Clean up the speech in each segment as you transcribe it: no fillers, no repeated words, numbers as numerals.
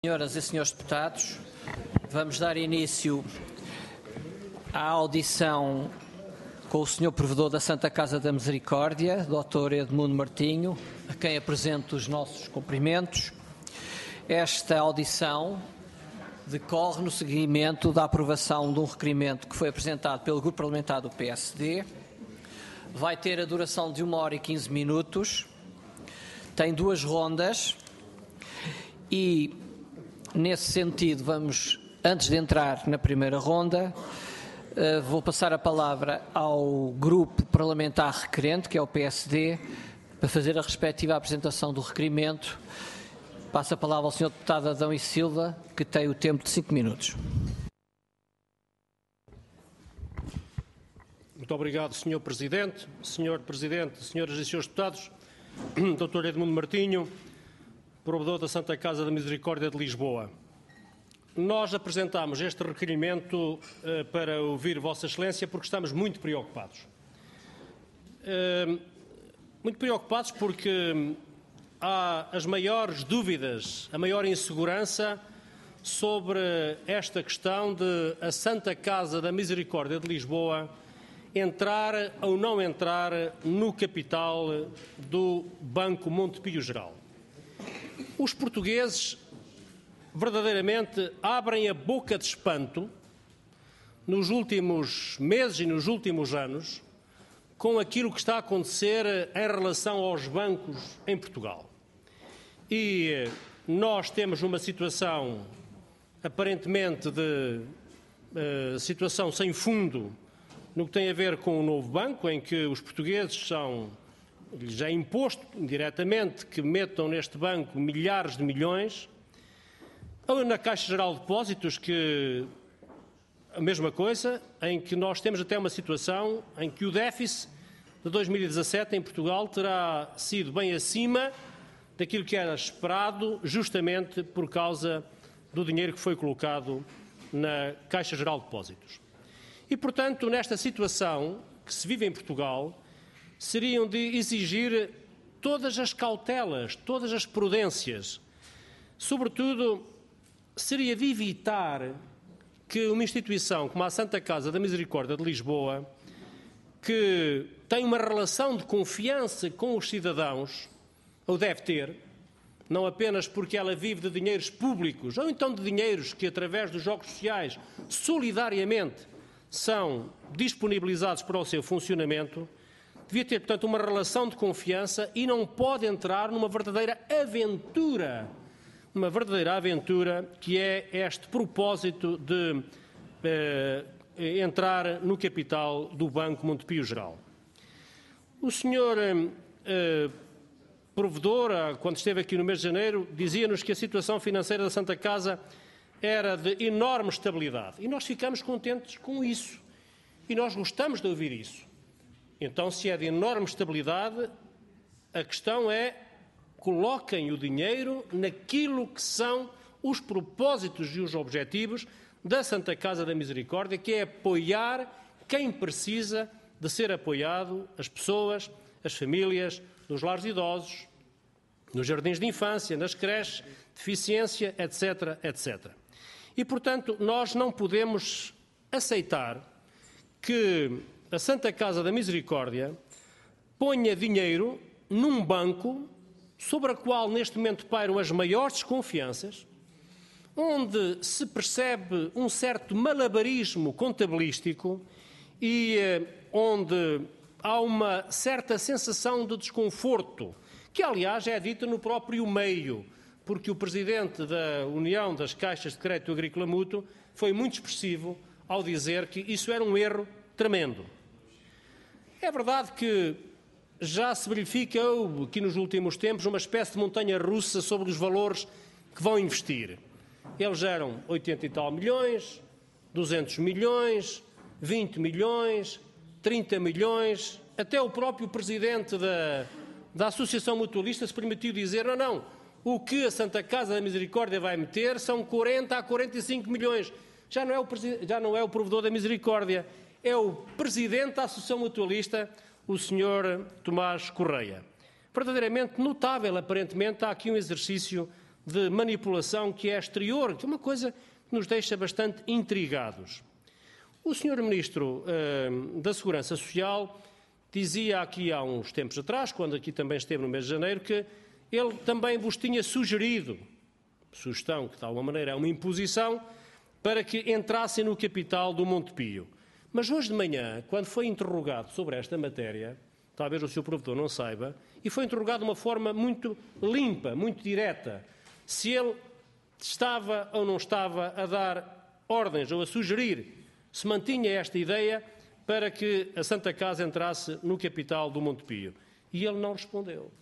Senhoras e senhores deputados, vamos dar início à audição com o Sr. Provedor da Santa Casa da Misericórdia, Dr. Edmundo Martinho, a quem apresento os nossos cumprimentos. Esta audição decorre no seguimento da aprovação de um requerimento que foi apresentado pelo Grupo Parlamentar do PSD. Vai ter a duração de 1 hora e 15 minutos, tem 2 rondas e, nesse sentido, vamos, antes de entrar na primeira ronda, vou passar a palavra ao Grupo Parlamentar requerente, que é o PSD, para fazer a respectiva apresentação do requerimento. Passo a palavra ao Sr. Deputado Adão e Silva, que tem o tempo de 5 minutos. Muito obrigado, Sr. Presidente. Sr. Presidente, senhoras e senhores deputados, Dr. Edmundo Martinho, Provedor da Santa Casa da Misericórdia de Lisboa. Nós apresentámos este requerimento para ouvir Vossa Excelência porque estamos muito preocupados. Muito preocupados porque há as maiores dúvidas, a maior insegurança sobre esta questão de a Santa Casa da Misericórdia de Lisboa entrar ou não entrar no capital do Banco Montepio Geral. Os portugueses verdadeiramente abrem a boca de espanto nos últimos meses e nos últimos anos com aquilo que está a acontecer em relação aos bancos em Portugal. E nós temos uma situação aparentemente de situação sem fundo no que tem a ver com o novo banco, em que os portugueses lhes é imposto diretamente que metam neste banco milhares de milhões, ou na Caixa Geral de Depósitos, que a mesma coisa, em que nós temos até uma situação em que o déficit de 2017 em Portugal terá sido bem acima daquilo que era esperado, justamente por causa do dinheiro que foi colocado na Caixa Geral de Depósitos. E, portanto, nesta situação que se vive em Portugal, seriam de exigir todas as cautelas, todas as prudências. Sobretudo, seria de evitar que uma instituição como a Santa Casa da Misericórdia de Lisboa, que tem uma relação de confiança com os cidadãos, ou deve ter, não apenas porque ela vive de dinheiros públicos, ou então de dinheiros que, através dos jogos sociais, solidariamente são disponibilizados para o seu funcionamento, devia ter, portanto, uma relação de confiança e não pode entrar numa verdadeira aventura, que é este propósito de entrar no capital do Banco Montepio Geral. O senhor Provedor, quando esteve aqui no mês de janeiro, dizia-nos que a situação financeira da Santa Casa era de enorme estabilidade. E nós ficamos contentes com isso. E nós gostamos de ouvir isso. Então, se é de enorme estabilidade, a questão é: coloquem o dinheiro naquilo que são os propósitos e os objetivos da Santa Casa da Misericórdia, que é apoiar quem precisa de ser apoiado, as pessoas, as famílias, nos lares de idosos, nos jardins de infância, nas creches, deficiência, etc., etc. E, portanto, nós não podemos aceitar que a Santa Casa da Misericórdia ponha dinheiro num banco sobre a qual neste momento pairam as maiores desconfianças, onde se percebe um certo malabarismo contabilístico e onde há uma certa sensação de desconforto, que aliás é dita no próprio meio, porque o Presidente da União das Caixas de Crédito Agrícola Mútuo foi muito expressivo ao dizer que isso era um erro tremendo. É verdade que já se verifica aqui nos últimos tempos uma espécie de montanha-russa sobre os valores que vão investir. Eles eram 80 e tal milhões, 200 milhões, 20 milhões, 30 milhões. Até o próprio Presidente da Associação Mutualista se permitiu dizer: não, o que a Santa Casa da Misericórdia vai meter são 40 a 45 milhões. Já não é o Provedor da Misericórdia, é o Presidente da Associação Mutualista, o Sr. Tomás Correia. Verdadeiramente notável, aparentemente, há aqui um exercício de manipulação que é exterior, que é uma coisa que nos deixa bastante intrigados. O Sr. Ministro da Segurança Social dizia aqui há uns tempos atrás, quando aqui também esteve no mês de janeiro, que ele também vos tinha sugerido, sugestão que de alguma maneira é uma imposição, para que entrassem no capital do Montepio. Mas hoje de manhã, quando foi interrogado sobre esta matéria, talvez o Sr. Provedor não saiba, e foi interrogado de uma forma muito limpa, muito direta, se ele estava ou não estava a dar ordens ou a sugerir, se mantinha esta ideia para que a Santa Casa entrasse no capital do Montepio. E ele não respondeu.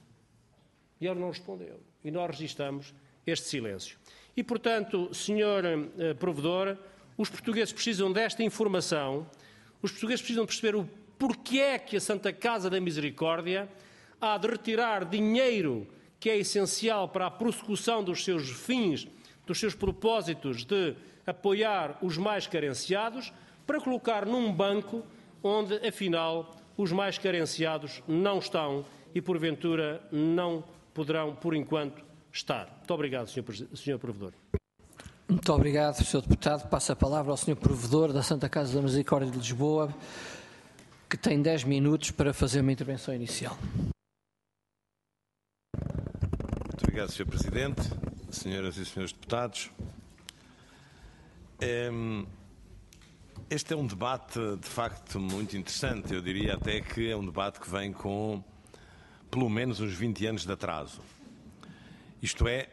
E nós registramos este silêncio. E, portanto, Sr. Provedor, os portugueses precisam desta informação, os portugueses precisam perceber o porquê é que a Santa Casa da Misericórdia há de retirar dinheiro que é essencial para a prossecução dos seus fins, dos seus propósitos de apoiar os mais carenciados, para colocar num banco onde, afinal, os mais carenciados não estão e, porventura, não poderão, por enquanto, estar. Muito obrigado, Sr. Provedor. Muito obrigado, Sr. Deputado. Passo a palavra ao Sr. Provedor da Santa Casa da Misericórdia de Lisboa, que tem 10 minutos para fazer uma intervenção inicial. Muito obrigado, Sr. Presidente, senhoras e senhores deputados. Este é um debate, de facto, muito interessante. Eu diria até que é um debate que vem com, pelo menos, uns 20 anos de atraso. Isto é,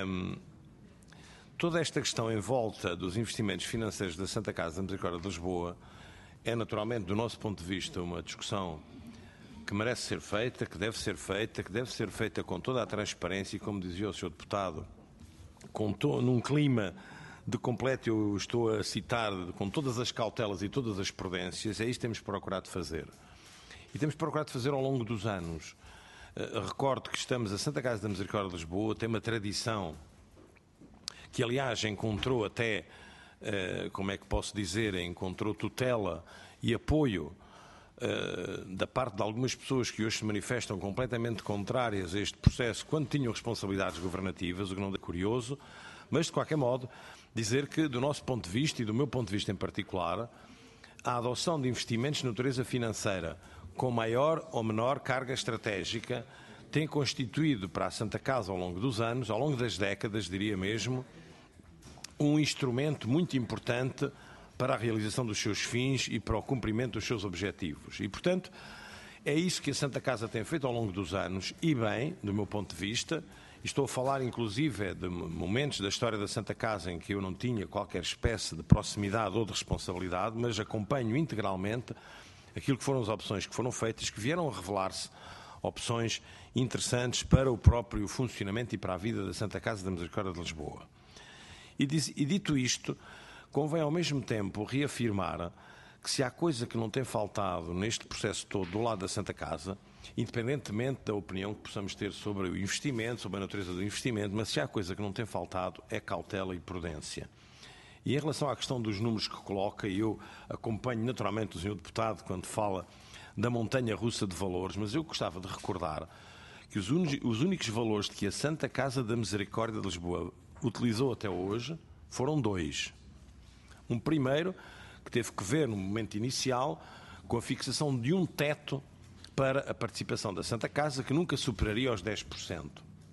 toda esta questão em volta dos investimentos financeiros da Santa Casa da Misericórdia de Lisboa é, naturalmente, do nosso ponto de vista, uma discussão que merece ser feita, que deve ser feita com toda a transparência e, como dizia o Sr. Deputado, num clima de completo, eu estou a citar, com todas as cautelas e todas as prudências. É isto que temos procurado fazer. E temos procurado fazer ao longo dos anos. Recordo que a Santa Casa da Misericórdia de Lisboa tem uma tradição que, aliás, encontrou até, como é que posso dizer, encontrou tutela e apoio da parte de algumas pessoas que hoje se manifestam completamente contrárias a este processo quando tinham responsabilidades governativas, o que não é curioso, mas, de qualquer modo, dizer que, do nosso ponto de vista e do meu ponto de vista em particular, a adoção de investimentos de natureza financeira com maior ou menor carga estratégica tem constituído para a Santa Casa ao longo dos anos, ao longo das décadas, diria mesmo, um instrumento muito importante para a realização dos seus fins e para o cumprimento dos seus objetivos. E, portanto, é isso que a Santa Casa tem feito ao longo dos anos, e bem, do meu ponto de vista. Estou a falar, inclusive, de momentos da história da Santa Casa em que eu não tinha qualquer espécie de proximidade ou de responsabilidade, mas acompanho integralmente aquilo que foram as opções que foram feitas, que vieram a revelar-se opções interessantes para o próprio funcionamento e para a vida da Santa Casa da Misericórdia de Lisboa. E dito isto, convém ao mesmo tempo reafirmar que se há coisa que não tem faltado neste processo todo do lado da Santa Casa, independentemente da opinião que possamos ter sobre o investimento, sobre a natureza do investimento, mas se há coisa que não tem faltado é cautela e prudência. E em relação à questão dos números que coloca, eu acompanho naturalmente o Sr. Deputado quando fala da montanha russa de valores, mas eu gostava de recordar que os únicos valores de que a Santa Casa da Misericórdia de Lisboa utilizou até hoje foram dois. Um primeiro, que teve que ver no momento inicial com a fixação de um teto para a participação da Santa Casa, que nunca superaria os 10%.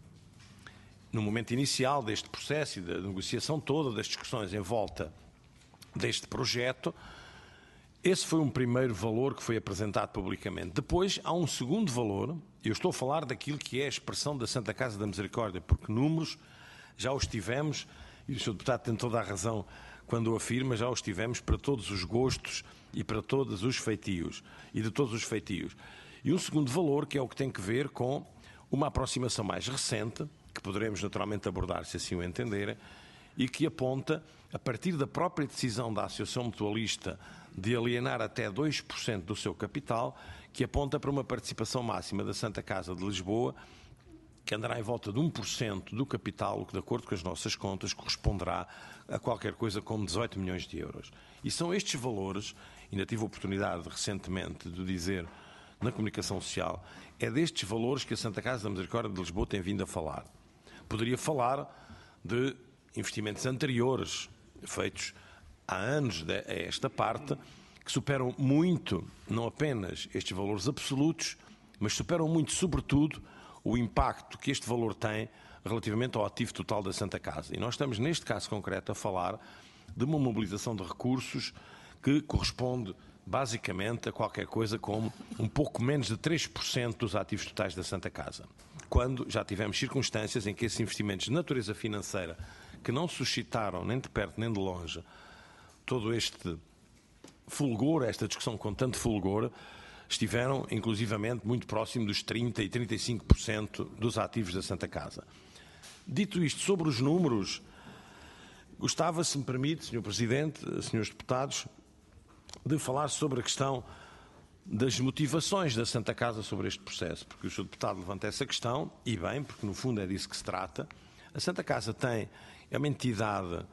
No momento inicial deste processo e da negociação toda, das discussões em volta deste projeto, esse foi um primeiro valor que foi apresentado publicamente. Depois há um segundo valor, eu estou a falar daquilo que é a expressão da Santa Casa da Misericórdia, porque números já os tivemos, e o Sr. Deputado tem toda a razão quando o afirma, já os tivemos para todos os gostos e para todos os feitios, e de todos os feitios. E um segundo valor, que é o que tem que ver com uma aproximação mais recente, que poderemos naturalmente abordar se assim o entenderem, e que aponta, a partir da própria decisão da Associação Mutualista de alienar até 2% do seu capital, que aponta para uma participação máxima da Santa Casa de Lisboa, que andará em volta de 1% do capital, o que, de acordo com as nossas contas, corresponderá a qualquer coisa como 18 milhões de euros. E são estes valores, ainda tive a oportunidade recentemente de dizer na comunicação social, é destes valores que a Santa Casa da Misericórdia de Lisboa tem vindo a falar. Poderia falar de investimentos anteriores, feitos há anos a esta parte, que superam muito, não apenas estes valores absolutos, mas superam muito, sobretudo, o impacto que este valor tem relativamente ao ativo total da Santa Casa. E nós estamos, neste caso concreto, a falar de uma mobilização de recursos que corresponde, basicamente, a qualquer coisa como um pouco menos de 3% dos ativos totais da Santa Casa. Quando já tivemos circunstâncias em que esses investimentos de natureza financeira, que não suscitaram, nem de perto nem de longe, todo este fulgor, esta discussão com tanto fulgor, estiveram inclusivamente muito próximo dos 30% e 35% dos ativos da Santa Casa. Dito isto, sobre os números, gostava, se me permite, Sr. Presidente, Srs. Deputados, de falar sobre a questão das motivações da Santa Casa sobre este processo, porque o Sr. Deputado levanta essa questão, e bem, porque no fundo é disso que se trata. A Santa Casa é uma entidade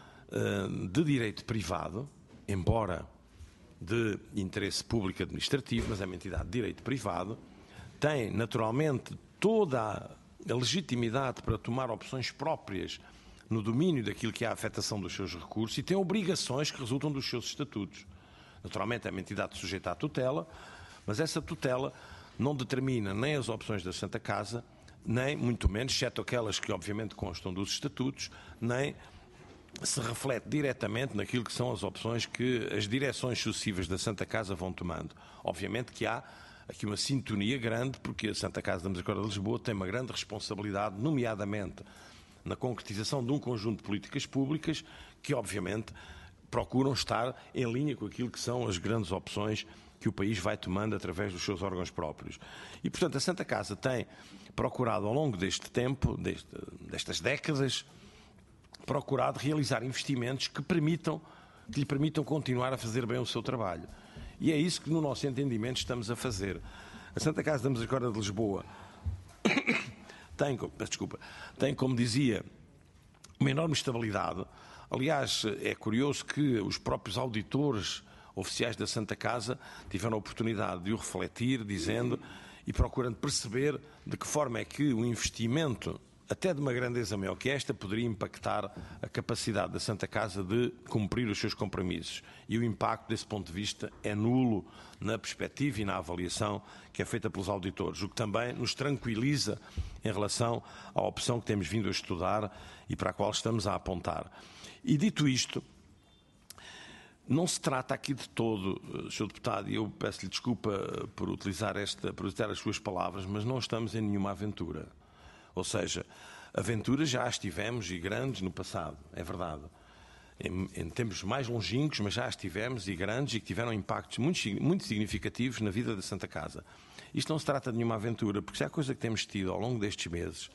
de direito privado, embora de interesse público administrativo, mas é uma entidade de direito privado, tem naturalmente toda a legitimidade para tomar opções próprias no domínio daquilo que é a afetação dos seus recursos e tem obrigações que resultam dos seus estatutos. Naturalmente é uma entidade sujeita à tutela, mas essa tutela não determina nem as opções da Santa Casa, nem, muito menos, exceto aquelas que obviamente constam dos estatutos, nem se reflete diretamente naquilo que são as opções que as direções sucessivas da Santa Casa vão tomando. Obviamente que há aqui uma sintonia grande, porque a Santa Casa da Misericórdia de Lisboa tem uma grande responsabilidade, nomeadamente na concretização de um conjunto de políticas públicas que, obviamente, procuram estar em linha com aquilo que são as grandes opções que o país vai tomando através dos seus órgãos próprios. E, portanto, a Santa Casa tem procurado, ao longo deste tempo, destas décadas, procurado realizar investimentos que lhe permitam continuar a fazer bem o seu trabalho. E é isso que, no nosso entendimento, estamos a fazer. A Santa Casa da Misericórdia de Lisboa tem, como dizia, uma enorme estabilidade. Aliás, é curioso que os próprios auditores oficiais da Santa Casa tiveram a oportunidade de o refletir, dizendo e procurando perceber de que forma é que o investimento, até de uma grandeza maior que esta, poderia impactar a capacidade da Santa Casa de cumprir os seus compromissos. E o impacto, desse ponto de vista, é nulo na perspectiva e na avaliação que é feita pelos auditores, o que também nos tranquiliza em relação à opção que temos vindo a estudar e para a qual estamos a apontar. E dito isto, não se trata aqui de todo, Sr. Deputado, e eu peço-lhe desculpa por utilizar as suas palavras, mas não estamos em nenhuma aventura. Ou seja, aventuras já as tivemos e grandes no passado, é verdade. Em tempos mais longínquos, mas já as tivemos e grandes e que tiveram impactos muito significativos na vida da Santa Casa. Isto não se trata de nenhuma aventura, porque se há coisa que temos tido ao longo destes meses,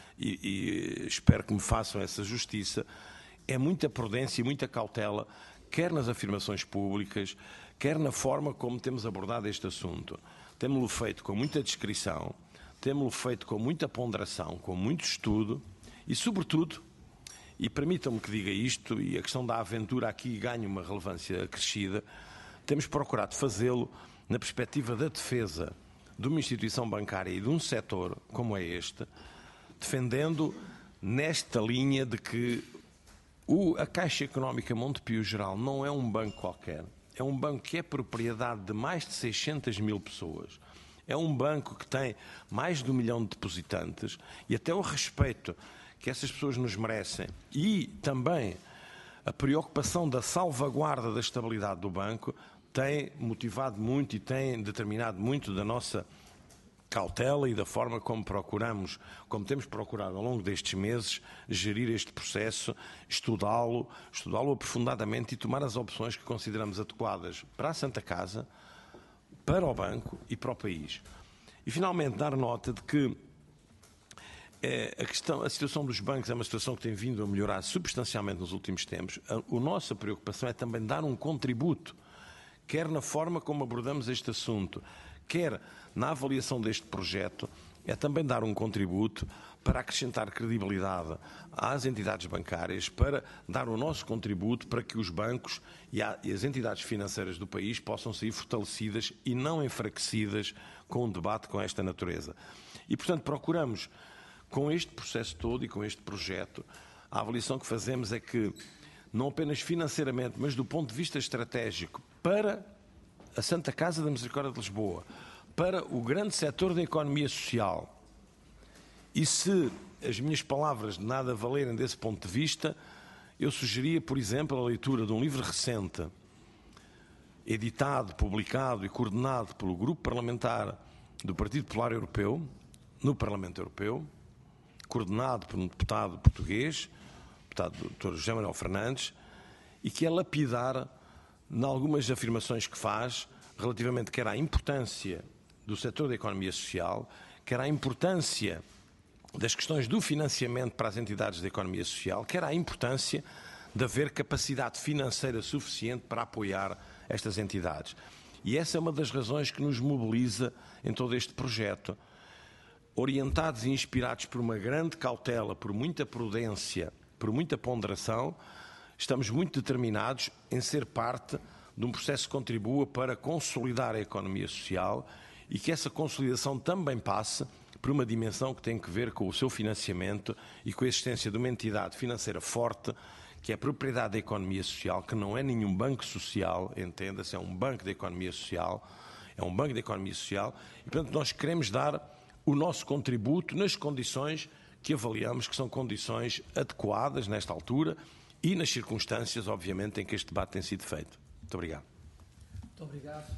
e espero que me façam essa justiça, é muita prudência e muita cautela, quer nas afirmações públicas, quer na forma como temos abordado este assunto. Temos-lo feito com muita discrição, temos-lo feito com muita ponderação, com muito estudo e, sobretudo, e permitam-me que diga isto, e a questão da aventura aqui ganha uma relevância acrescida, temos procurado fazê-lo na perspectiva da defesa de uma instituição bancária e de um setor como é este, defendendo nesta linha de que a Caixa Económica Montepio Geral não é um banco qualquer, é um banco que é propriedade de mais de 600 mil pessoas. É um banco que tem mais de 1 milhão de depositantes e até o respeito que essas pessoas nos merecem e também a preocupação da salvaguarda da estabilidade do banco tem motivado muito e tem determinado muito da nossa cautela e da forma como como temos procurado ao longo destes meses, gerir este processo, estudá-lo aprofundadamente e tomar as opções que consideramos adequadas para a Santa Casa, para o banco e para o país. E, finalmente, dar nota de que a situação dos bancos é uma situação que tem vindo a melhorar substancialmente nos últimos tempos. A nossa preocupação é também dar um contributo, quer na forma como abordamos este assunto, quer na avaliação deste projeto, é também dar um contributo para acrescentar credibilidade às entidades bancárias, para dar o nosso contributo para que os bancos e as entidades financeiras do país possam sair fortalecidas e não enfraquecidas com um debate com esta natureza. E, portanto, procuramos Com este processo todo e com este projeto, a avaliação que fazemos é que, não apenas financeiramente, mas do ponto de vista estratégico, para a Santa Casa da Misericórdia de Lisboa, para o grande setor da economia social, e se as minhas palavras de nada valerem desse ponto de vista, eu sugeria, por exemplo, a leitura de um livro recente, editado, publicado e coordenado pelo Grupo Parlamentar do Partido Popular Europeu, no Parlamento Europeu, coordenado por um deputado português, o deputado Dr. José Manuel Fernandes, e que é lapidar em algumas afirmações que faz relativamente quer à importância do setor da economia social, quer à importância das questões do financiamento para as entidades da economia social, quer à importância de haver capacidade financeira suficiente para apoiar estas entidades. E essa é uma das razões que nos mobiliza em todo este projeto. Orientados e inspirados por uma grande cautela, por muita prudência, por muita ponderação, estamos muito determinados em ser parte de um processo que contribua para consolidar a economia social e que essa consolidação também passe por uma dimensão que tem que ver com o seu financiamento e com a existência de uma entidade financeira forte, que é propriedade da economia social, que não é nenhum banco social, entenda-se, é um banco da economia social, e, portanto, nós queremos dar o nosso contributo nas condições que avaliamos que são condições adequadas nesta altura e nas circunstâncias, obviamente, em que este debate tem sido feito. Muito obrigado. Muito obrigado.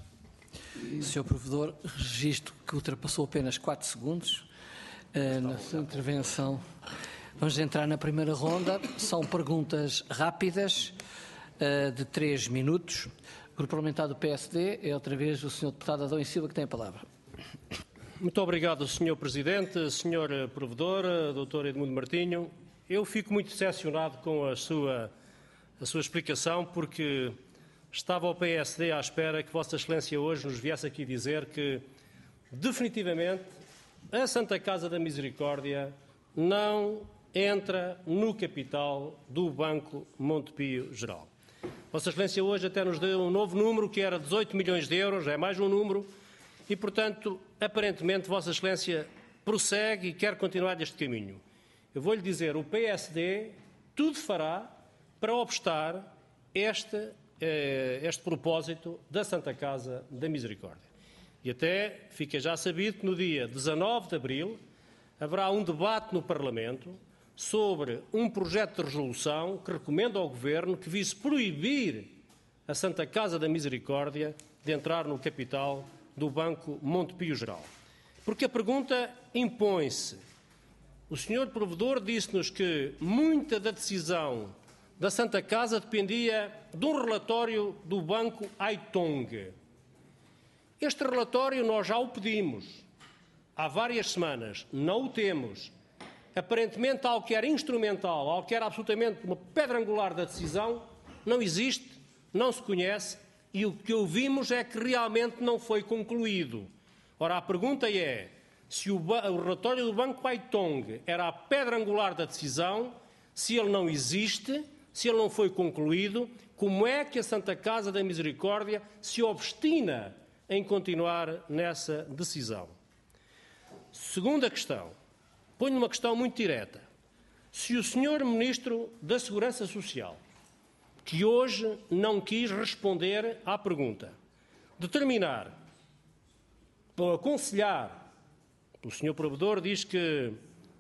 Sr. Provedor, registro que ultrapassou apenas 4 segundos na sua intervenção. Vamos entrar na primeira ronda. São perguntas rápidas, de 3 minutos. O Grupo Parlamentar do PSD é outra vez o Sr. Deputado Adão e Silva que tem a palavra. Muito obrigado, Sr. Presidente, Sr. Provedor, Dr. Edmundo Martinho. Eu fico muito decepcionado com a sua explicação, porque estava o PSD à espera que Vossa Excelência hoje nos viesse aqui dizer que, definitivamente, a Santa Casa da Misericórdia não entra no capital do Banco Montepio Geral. Vossa Excelência hoje até nos deu um novo número, que era 18 milhões de euros, é mais um número, e, portanto, aparentemente, Vossa Excelência prossegue e quer continuar deste caminho. Eu vou-lhe dizer, o PSD tudo fará para obstar este propósito da Santa Casa da Misericórdia. E até fica já sabido que no dia 19 de abril haverá um debate no Parlamento sobre um projeto de resolução que recomenda ao Governo que vise proibir a Santa Casa da Misericórdia de entrar no capital do Banco Montepio Geral. Porque a pergunta impõe-se. O Sr. Provedor disse-nos que muita da decisão da Santa Casa dependia de um relatório do Banco Haitong. Este relatório nós já o pedimos há várias semanas, não o temos. Aparentemente, algo que era instrumental, algo que era absolutamente uma pedra angular da decisão, não existe, não se conhece, e o que ouvimos é que realmente não foi concluído. Ora, a pergunta é, se o relatório do Banco Haitong era a pedra angular da decisão, se ele não existe, se ele não foi concluído, como é que a Santa Casa da Misericórdia se obstina em continuar nessa decisão? Segunda questão. Ponho uma questão muito direta. Se o Sr. Ministro da Segurança Social, que hoje não quis responder à pergunta, determinar ou aconselhar, o Sr. Provedor diz que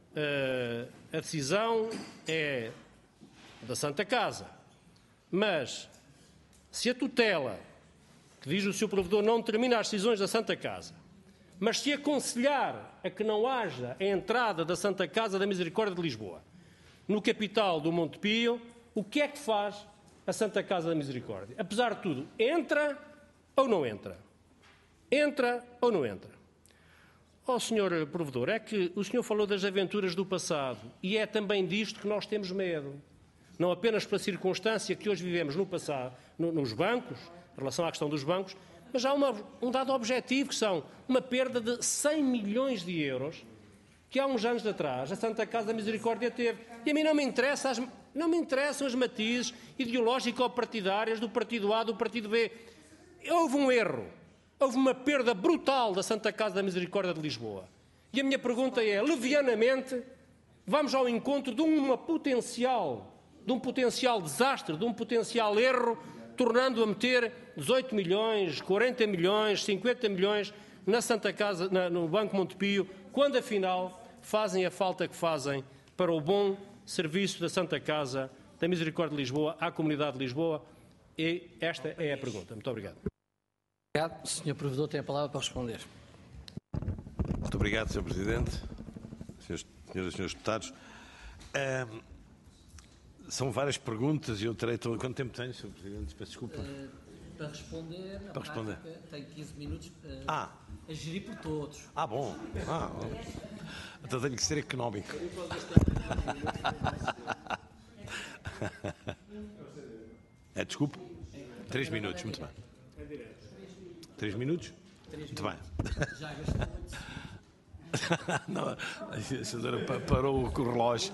a decisão é da Santa Casa, mas se a tutela, que diz o Sr. Provedor, não determina as decisões da Santa Casa, mas se aconselhar a que não haja a entrada da Santa Casa da Misericórdia de Lisboa no capital do Montepio, o que é que faz a Santa Casa da Misericórdia? Apesar de tudo, entra ou não entra? Entra ou não entra? Ó Sr. Provedor, é que o senhor falou das aventuras do passado e é também disto que nós temos medo. Não apenas pela circunstância que hoje vivemos no passado, nos bancos, em relação à questão dos bancos, mas há um dado objetivo, que são uma perda de 100 milhões de euros que há uns anos atrás a Santa Casa da Misericórdia teve. E a mim não me interessam as matizes ideológico-partidárias do partido A, do partido B. Houve um erro, houve uma perda brutal da Santa Casa da Misericórdia de Lisboa. E a minha pergunta é, levianamente, vamos ao encontro de um potencial desastre, de um potencial erro, tornando a meter 18 milhões, 40 milhões, 50 milhões na Santa Casa, no Banco Montepio, quando afinal fazem a falta que fazem para o bom serviço da Santa Casa da Misericórdia de Lisboa à comunidade de Lisboa? E esta é a pergunta. Muito obrigado. Obrigado. O Sr. Provedor tem a palavra para responder. Muito obrigado, Sr. Presidente, senhoras e senhores deputados. São várias perguntas e eu terei... Quanto tempo tenho, Sr. Presidente? Peço desculpa. Para responder, na responder. prática, tenho 15 minutos a gerir por todos. Bom. Então tenho que ser económico. Desculpe. 3 minutos, muito bem. 3 minutos? Muito bem. Já gastou muito. Não, a senhora parou o relógio.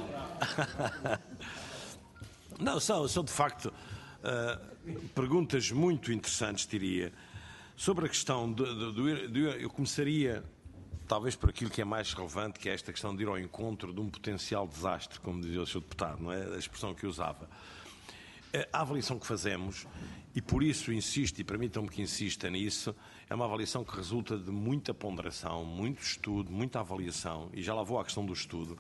Não, são de facto perguntas muito interessantes, diria. Sobre a questão eu começaria, talvez por aquilo que é mais relevante, que é esta questão de ir ao encontro de um potencial desastre, como dizia o Sr. Deputado, não é? A expressão que usava. A avaliação que fazemos, e por isso insisto, e permitam-me que insista nisso, é uma avaliação que resulta de muita ponderação, muito estudo, muita avaliação, e já lá vou à questão do estudo.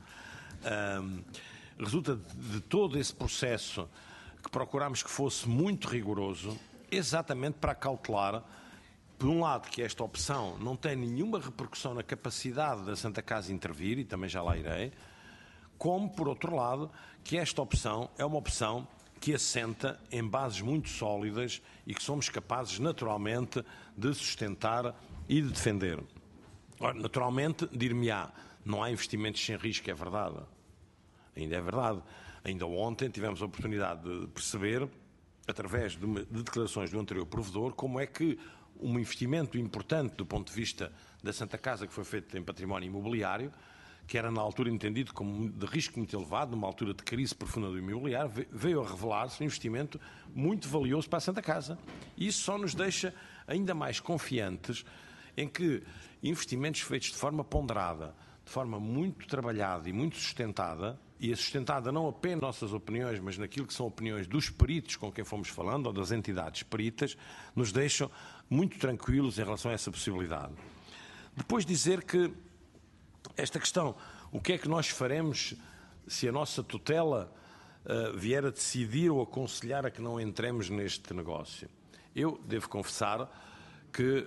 Resulta de todo esse processo que procurámos que fosse muito rigoroso, exatamente para cautelar, por um lado, que esta opção não tem nenhuma repercussão na capacidade da Santa Casa intervir, e também já lá irei, como, por outro lado, que esta opção é uma opção que assenta em bases muito sólidas e que somos capazes, naturalmente, de sustentar e de defender. Ora, naturalmente, dir-me-á, não há investimentos sem risco, é verdade. Ainda é verdade. Ainda ontem tivemos a oportunidade de perceber, através de declarações do anterior provedor, como é que um investimento importante do ponto de vista da Santa Casa, que foi feito em património imobiliário, que era na altura entendido como de risco muito elevado, numa altura de crise profunda do imobiliário, veio a revelar-se um investimento muito valioso para a Santa Casa. E isso só nos deixa ainda mais confiantes em que investimentos feitos de forma ponderada, de forma muito trabalhada e muito sustentada, e sustentada não apenas nas nossas opiniões, mas naquilo que são opiniões dos peritos com quem fomos falando, ou das entidades peritas, nos deixam muito tranquilos em relação a essa possibilidade. Depois dizer que esta questão, o que é que nós faremos se a nossa tutela vier a decidir ou aconselhar a que não entremos neste negócio? Eu devo confessar que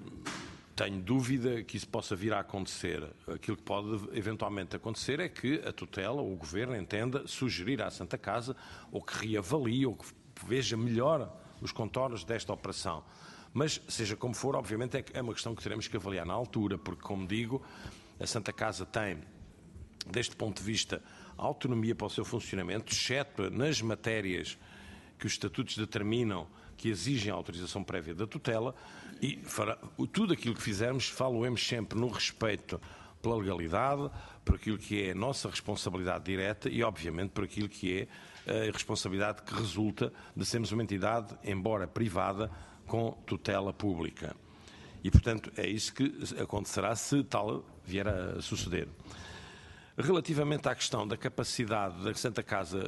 tenho dúvida que isso possa vir a acontecer. Aquilo que pode eventualmente acontecer é que a tutela ou o Governo entenda sugerir à Santa Casa ou que reavalie ou que veja melhor os contornos desta operação. Mas, seja como for, obviamente é uma questão que teremos que avaliar na altura, porque, como digo, a Santa Casa tem, deste ponto de vista, autonomia para o seu funcionamento, exceto nas matérias que os estatutos determinam que exigem a autorização prévia da tutela, e tudo aquilo que fizermos, falo-emos sempre no respeito pela legalidade, por aquilo que é a nossa responsabilidade direta e, obviamente, por aquilo que é a responsabilidade que resulta de sermos uma entidade, embora privada, com tutela pública. E, portanto, é isso que acontecerá se tal vier a suceder. Relativamente à questão da capacidade da Santa Casa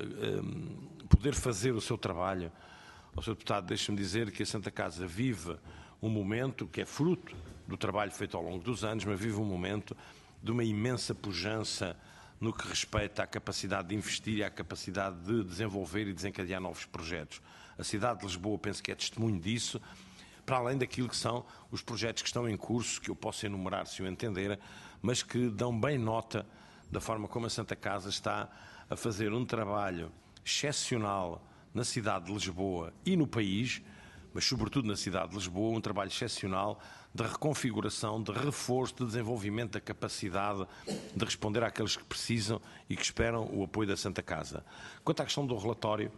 poder fazer o seu trabalho, ao Sr. Deputado, deixe-me dizer que a Santa Casa vive um momento que é fruto do trabalho feito ao longo dos anos, mas vive um momento de uma imensa pujança no que respeita à capacidade de investir e à capacidade de desenvolver e desencadear novos projetos. A cidade de Lisboa penso que é testemunho disso, para além daquilo que são os projetos que estão em curso, que eu posso enumerar se o entender, mas que dão bem nota da forma como a Santa Casa está a fazer um trabalho excepcional na cidade de Lisboa e no país, mas sobretudo na cidade de Lisboa, um trabalho excepcional de reconfiguração, de reforço, de desenvolvimento da capacidade de responder àqueles que precisam e que esperam o apoio da Santa Casa. Quanto à questão do relatório,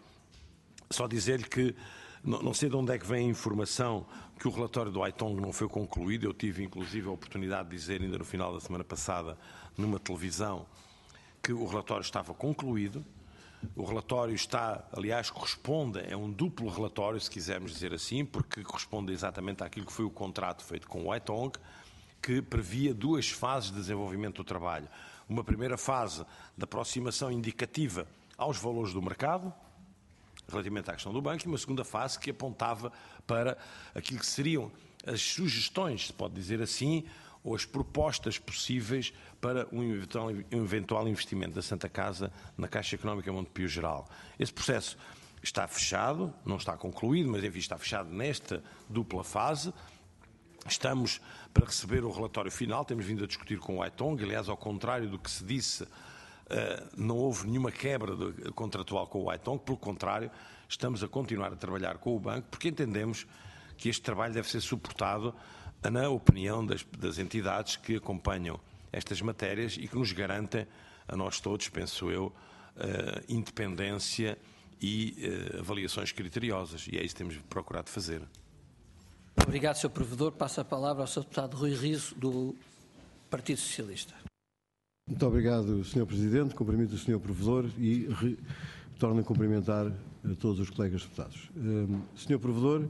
só dizer-lhe que não sei de onde é que vem a informação que o relatório do AITONG não foi concluído. Eu tive, inclusive, a oportunidade de dizer, ainda no final da semana passada, numa televisão, que o relatório estava concluído. O relatório está, aliás, corresponde, é um duplo relatório, se quisermos dizer assim, porque corresponde exatamente àquilo que foi o contrato feito com o AITONG, que previa 2 fases de desenvolvimento do trabalho. uma primeira fase de aproximação indicativa aos valores do mercado, relativamente à questão do banco, e uma segunda fase que apontava para aquilo que seriam as sugestões, se pode dizer assim, ou as propostas possíveis para um eventual investimento da Santa Casa na Caixa Económica Montepio Geral. Esse processo está fechado, não está concluído, mas enfim está fechado nesta dupla fase. Estamos para receber o relatório final, temos vindo a discutir com o Aitong, aliás, ao contrário do que se disse, não houve nenhuma quebra contratual com o Aitong, pelo contrário, estamos a continuar a trabalhar com o banco, porque entendemos que este trabalho deve ser suportado na opinião das entidades que acompanham estas matérias e que nos garantem, a nós todos, penso eu, independência e avaliações criteriosas. E é isso que temos procurado fazer. Obrigado, Sr. Provedor. Passo a palavra ao Sr. Deputado Rui Riso, do Partido Socialista. Muito obrigado, Sr. Presidente. Cumprimento o Sr. Provedor e torno a cumprimentar a todos os colegas deputados. Sr. Provedor,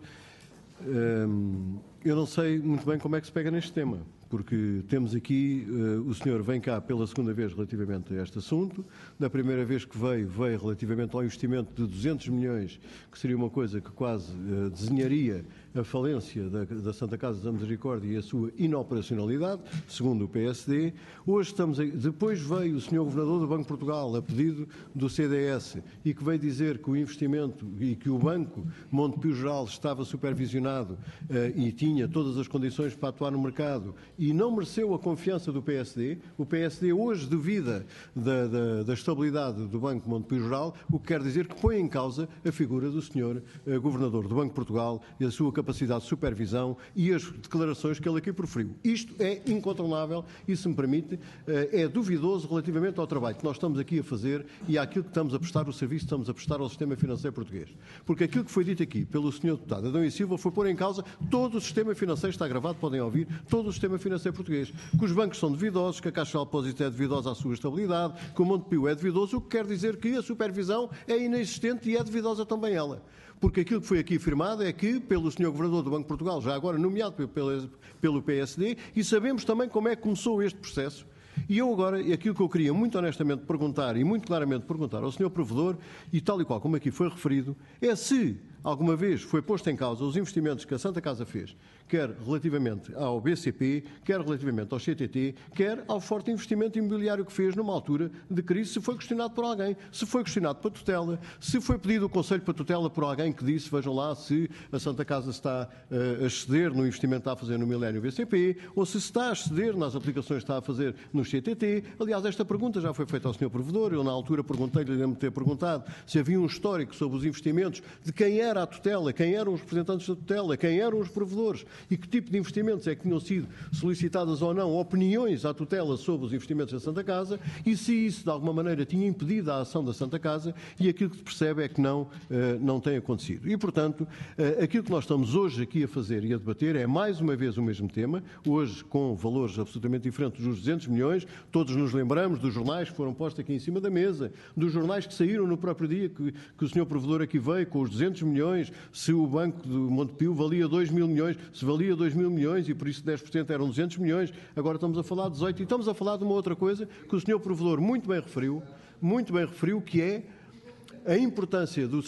eu não sei muito bem como é que se pega neste tema, porque temos aqui, o senhor vem cá pela segunda vez relativamente a este assunto. Da primeira vez que veio relativamente ao investimento de 200 milhões, que seria uma coisa que quase desenharia a falência da Santa Casa da Misericórdia e a sua inoperacionalidade, segundo o PSD. Hoje depois veio o senhor Governador do Banco de Portugal, a pedido do CDS, e que veio dizer que o investimento e que o Banco Montepio Geral estava supervisionado e tinha todas as condições para atuar no mercado e não mereceu a confiança do PSD. O PSD hoje duvida da estabilidade do Banco Montepio Geral, o que quer dizer que põe em causa a figura do senhor Governador do Banco de Portugal e a sua capacidade de supervisão e as declarações que ele aqui proferiu. Isto é incontornável e, se me permite, é duvidoso relativamente ao trabalho que nós estamos aqui a fazer e àquilo que estamos a prestar, o serviço que estamos a prestar ao sistema financeiro português. Porque aquilo que foi dito aqui pelo senhor deputado Adão e Silva foi pôr em causa todo o sistema financeiro, está gravado, podem ouvir, todo o sistema financeiro português, que os bancos são devidosos, que a Caixa de Depósitos é devidosa à sua estabilidade, que o Montepio é devidoso, o que quer dizer que a supervisão é inexistente e é devidosa também ela. Porque aquilo que foi aqui afirmado é que, pelo Sr. Governador do Banco de Portugal, já agora nomeado pelo PSD, e sabemos também como é que começou este processo. E eu agora, aquilo que eu queria muito honestamente perguntar e muito claramente perguntar ao Sr. Provedor, e tal e qual como aqui foi referido, é se alguma vez foi posto em causa os investimentos que a Santa Casa fez, quer relativamente ao BCP, quer relativamente ao CTT, quer ao forte investimento imobiliário que fez numa altura de crise, se foi questionado por alguém, se foi questionado para tutela, se foi pedido o Conselho para tutela por alguém que disse, vejam lá, se a Santa Casa está a exceder no investimento que está a fazer no Milénio BCP, ou se está a exceder nas aplicações que está a fazer no CTT. Aliás, esta pergunta já foi feita ao Sr. Provedor, eu na altura perguntei-lhe, lembro-me de ter perguntado se havia um histórico sobre os investimentos, de quem era a tutela, quem eram os representantes da tutela, quem eram os provedores e que tipo de investimentos é que tinham sido solicitadas ou não opiniões à tutela sobre os investimentos da Santa Casa e se isso de alguma maneira tinha impedido a ação da Santa Casa, e aquilo que se percebe é que não tem acontecido. E, portanto, aquilo que nós estamos hoje aqui a fazer e a debater é mais uma vez o mesmo tema, hoje com valores absolutamente diferentes dos 200 milhões, todos nos lembramos dos jornais que foram postos aqui em cima da mesa, dos jornais que saíram no próprio dia que o Sr. Provedor aqui veio com os 200 milhões, se o Banco de Montepio valia 2 mil milhões, se valia 2 mil milhões e por isso 10% eram 200 milhões, agora estamos a falar de 18 e estamos a falar de uma outra coisa que o Sr. Provedor muito bem referiu, que é a importância do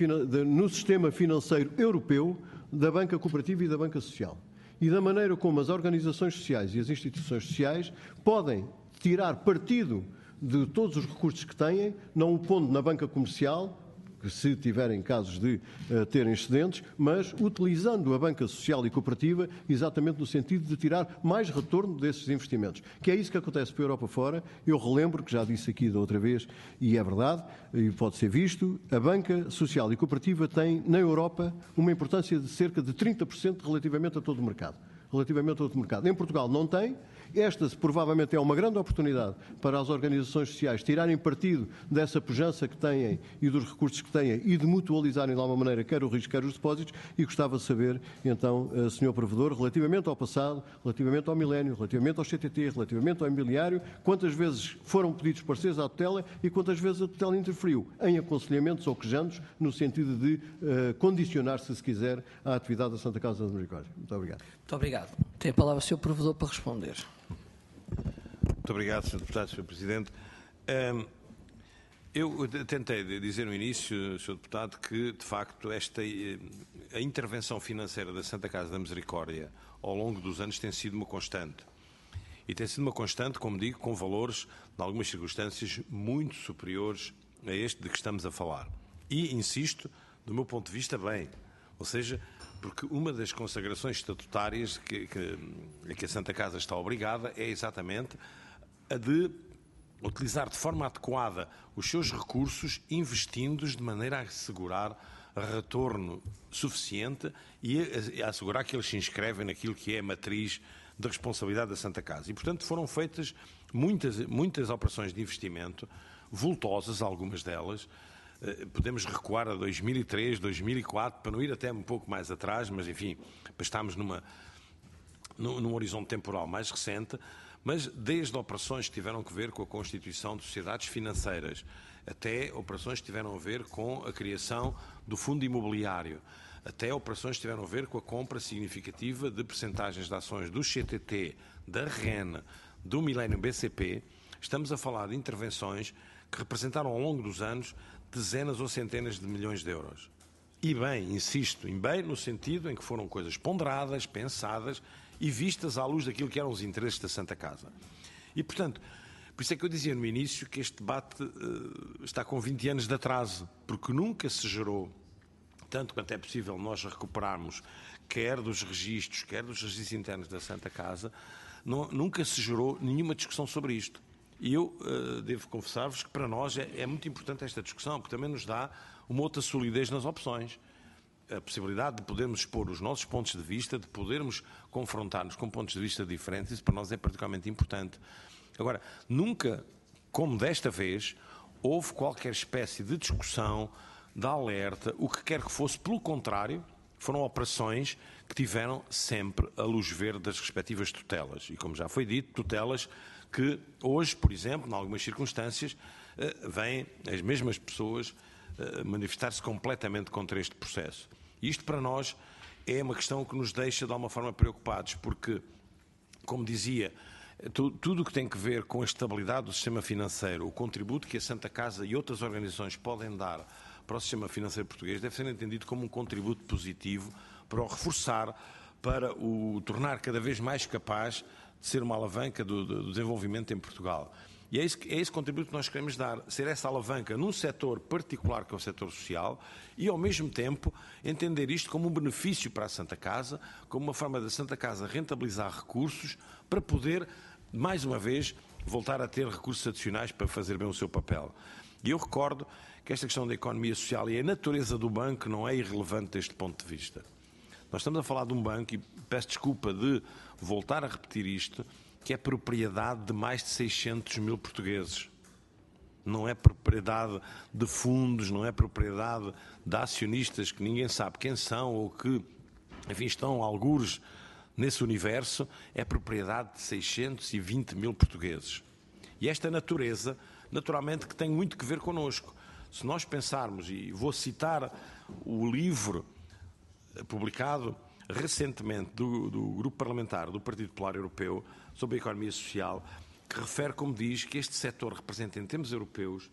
no sistema financeiro europeu da banca cooperativa e da banca social e da maneira como as organizações sociais e as instituições sociais podem tirar partido de todos os recursos que têm, não o pondo na banca comercial, que se tiverem casos de terem excedentes, mas utilizando a banca social e cooperativa exatamente no sentido de tirar mais retorno desses investimentos. Que é isso que acontece para a Europa fora. Eu relembro, que já disse aqui da outra vez, e é verdade, e pode ser visto, a banca social e cooperativa tem, na Europa, uma importância de cerca de 30% relativamente a todo o mercado. Em Portugal não tem. Esta provavelmente é uma grande oportunidade para as organizações sociais tirarem partido dessa pujança que têm e dos recursos que têm e de mutualizarem de alguma maneira quer o risco, quer os depósitos, e gostava de saber, então, Sr. Provedor, relativamente ao passado, relativamente ao milénio, relativamente ao CTT, relativamente ao imobiliário, quantas vezes foram pedidos parceiros à tutela e quantas vezes a tutela interferiu em aconselhamentos ou quejandos no sentido de condicionar-se, se quiser, à atividade da Santa Casa da Misericórdia. Muito obrigado. Muito obrigado. Tem a palavra o Sr. Provedor para responder. Muito Muito obrigado, Sr. Deputado, Sr. Presidente. Eu tentei dizer no início, Sr. Deputado, que, de facto, a intervenção financeira da Santa Casa da Misericórdia ao longo dos anos tem sido uma constante. E tem sido uma constante, como digo, com valores, em algumas circunstâncias, muito superiores a este de que estamos a falar. E, insisto, do meu ponto de vista, bem. Ou seja, porque uma das consagrações estatutárias a que a Santa Casa está obrigada é exatamente a de utilizar de forma adequada os seus recursos, investindo-os de maneira a assegurar retorno suficiente e a assegurar que eles se inscrevem naquilo que é a matriz de responsabilidade da Santa Casa. E, portanto, foram feitas muitas operações de investimento, vultosas, algumas delas. Podemos recuar a 2003, 2004, para não ir até um pouco mais atrás, mas, enfim, estamos num horizonte temporal mais recente, mas desde operações que tiveram a ver com a constituição de sociedades financeiras, até operações que tiveram a ver com a criação do fundo imobiliário, até operações que tiveram a ver com a compra significativa de percentagens de ações do CTT, da REN, do Millennium BCP, estamos a falar de intervenções que representaram ao longo dos anos dezenas ou centenas de milhões de euros. E bem, insisto, bem no sentido em que foram coisas ponderadas, pensadas e vistas à luz daquilo que eram os interesses da Santa Casa. E, portanto, por isso é que eu dizia no início que este debate está com 20 anos de atraso, porque nunca se gerou, tanto quanto é possível nós recuperarmos, quer dos registros internos da Santa Casa, nunca se gerou nenhuma discussão sobre isto. E eu devo confessar-vos que para nós é muito importante esta discussão, porque também nos dá uma outra solidez nas opções. A possibilidade de podermos expor os nossos pontos de vista, de podermos confrontar-nos com pontos de vista diferentes, isso para nós é particularmente importante. Agora, nunca, como desta vez, houve qualquer espécie de discussão, de alerta, o que quer que fosse. Pelo contrário, foram operações que tiveram sempre a luz verde das respectivas tutelas. E, como já foi dito, tutelas que hoje, por exemplo, em algumas circunstâncias, vêm as mesmas pessoas manifestar-se completamente contra este processo. E isto para nós é uma questão que nos deixa de alguma forma preocupados, porque, como dizia, tudo o que tem a ver com a estabilidade do sistema financeiro, o contributo que a Santa Casa e outras organizações podem dar para o sistema financeiro português deve ser entendido como um contributo positivo para o reforçar, para o tornar cada vez mais capaz de ser uma alavanca do desenvolvimento em Portugal. E é esse contributo que nós queremos dar, ser essa alavanca num setor particular que é o setor social e, ao mesmo tempo, entender isto como um benefício para a Santa Casa, como uma forma da Santa Casa rentabilizar recursos para poder, mais uma vez, voltar a ter recursos adicionais para fazer bem o seu papel. E eu recordo que esta questão da economia social e a natureza do banco não é irrelevante deste ponto de vista. Nós estamos a falar de um banco, e peço desculpa de voltar a repetir isto, que é propriedade de mais de 600 mil portugueses. Não é propriedade de fundos, não é propriedade de acionistas que ninguém sabe quem são ou que, enfim, estão algures nesse universo. É propriedade de 620 mil portugueses. E esta natureza, naturalmente, que tem muito que ver connosco. Se nós pensarmos, e vou citar o livro publicado recentemente do Grupo Parlamentar do Partido Popular Europeu sobre a economia social, que refere, como diz, que este setor representa, em termos europeus,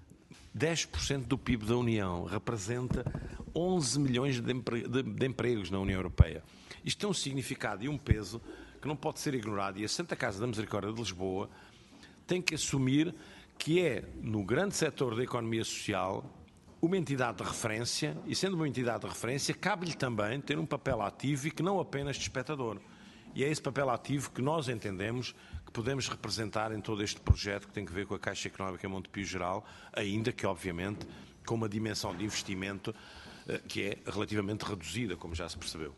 10% do PIB da União, representa 11 milhões de empregos na União Europeia. Isto tem um significado e um peso que não pode ser ignorado, e a Santa Casa da Misericórdia de Lisboa tem que assumir que é, no grande setor da economia social, uma entidade de referência, e sendo uma entidade de referência, cabe-lhe também ter um papel ativo e que não apenas de espectador. E é esse papel ativo que nós entendemos que podemos representar em todo este projeto que tem a ver com a Caixa Económica Montepio Geral, ainda que, obviamente, com uma dimensão de investimento que é relativamente reduzida, como já se percebeu.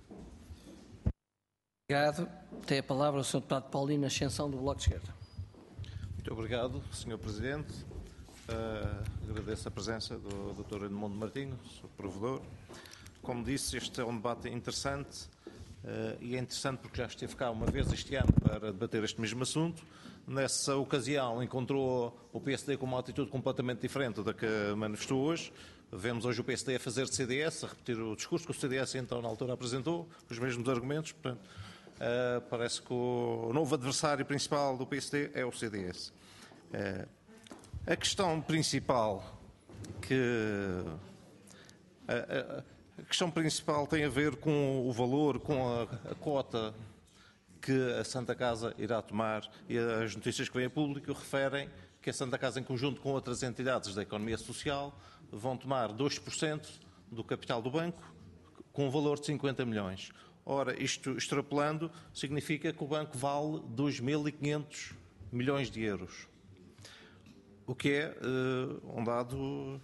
Obrigado. Tem a palavra o Sr. Deputado Paulino Ascensão, do Bloco de Esquerda. Muito obrigado, Sr. Presidente. Agradeço a presença do Dr. Edmundo Martinho, Sr. Provedor. Como disse, este é um debate interessante e é interessante porque já esteve cá uma vez este ano para debater este mesmo assunto. Nessa ocasião encontrou o PSD com uma atitude completamente diferente da que manifestou hoje. Vemos hoje o PSD a fazer de CDS, a repetir o discurso que o CDS então na altura apresentou, os mesmos argumentos. Portanto, parece que o novo adversário principal do PSD é o CDS. A questão principal tem a ver com o valor, com a cota que a Santa Casa irá tomar, e as notícias que vêm a público referem que a Santa Casa, em conjunto com outras entidades da economia social, vão tomar 2% do capital do banco, com um valor de 50 milhões. Ora, isto extrapolando, significa que o banco vale 2.500 milhões de euros. O que é um dado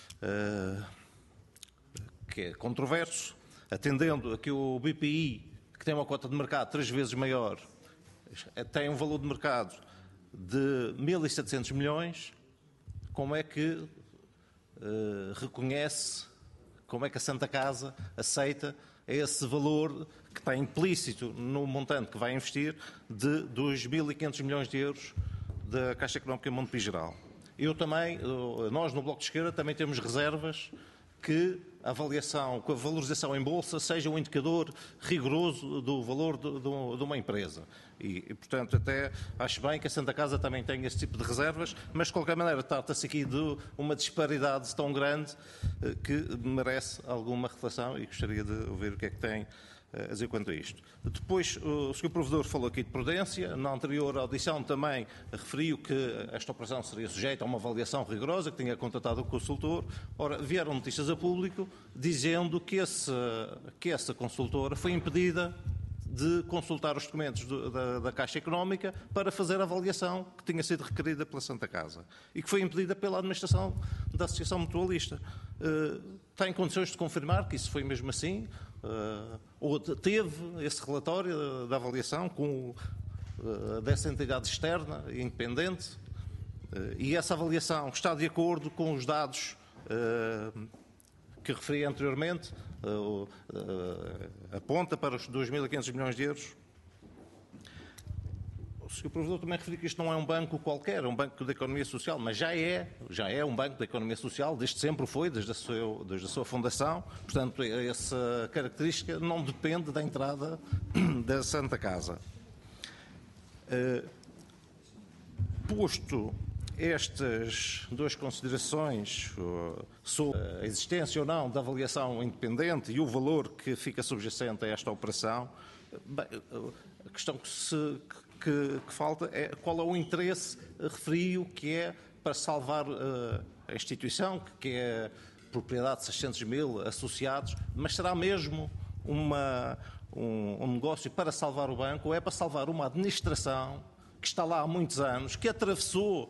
que é controverso, atendendo a que o BPI, que tem uma cota de mercado 3 vezes maior, tem um valor de mercado de 1.700 milhões, como é que reconhece, como é que a Santa Casa aceita esse valor que está implícito no montante que vai investir de 2.500 milhões de euros da Caixa Económica Montepio Geral. Nós no Bloco de Esquerda também temos reservas que a valorização em bolsa seja um indicador rigoroso do valor de uma empresa. E, portanto, até acho bem que a Santa Casa também tenha esse tipo de reservas, mas, de qualquer maneira, trata-se aqui de uma disparidade tão grande que merece alguma reflexão, e gostaria de ouvir o que é que tem a dizer quanto a isto. Depois, o Sr. Provedor falou aqui de prudência. Na anterior audição também referiu que esta operação seria sujeita a uma avaliação rigorosa, que tinha contratado o consultor. Ora, vieram notícias a público dizendo que essa consultora foi impedida de consultar os documentos da Caixa Económica para fazer a avaliação que tinha sido requerida pela Santa Casa e que foi impedida pela administração da Associação Mutualista. Tem condições de confirmar que isso foi mesmo assim? Ou teve esse relatório da avaliação dessa entidade externa e independente? E essa avaliação está de acordo com os dados que referi anteriormente? Aponta para os 2.500 milhões de euros? O Sr. Provedor também referiu que isto não é um banco qualquer, é um banco da economia social, mas já é um banco da economia social, desde sempre foi, desde a sua fundação. Portanto, essa característica não depende da entrada da Santa Casa. Posto estas duas considerações sobre a existência ou não da avaliação independente e o valor que fica subjacente a esta operação, bem, a questão que falta é qual é o interesse referido que é para salvar a instituição, que é propriedade de 600 mil associados, mas será mesmo um negócio para salvar o banco ou é para salvar uma administração que está lá há muitos anos, que atravessou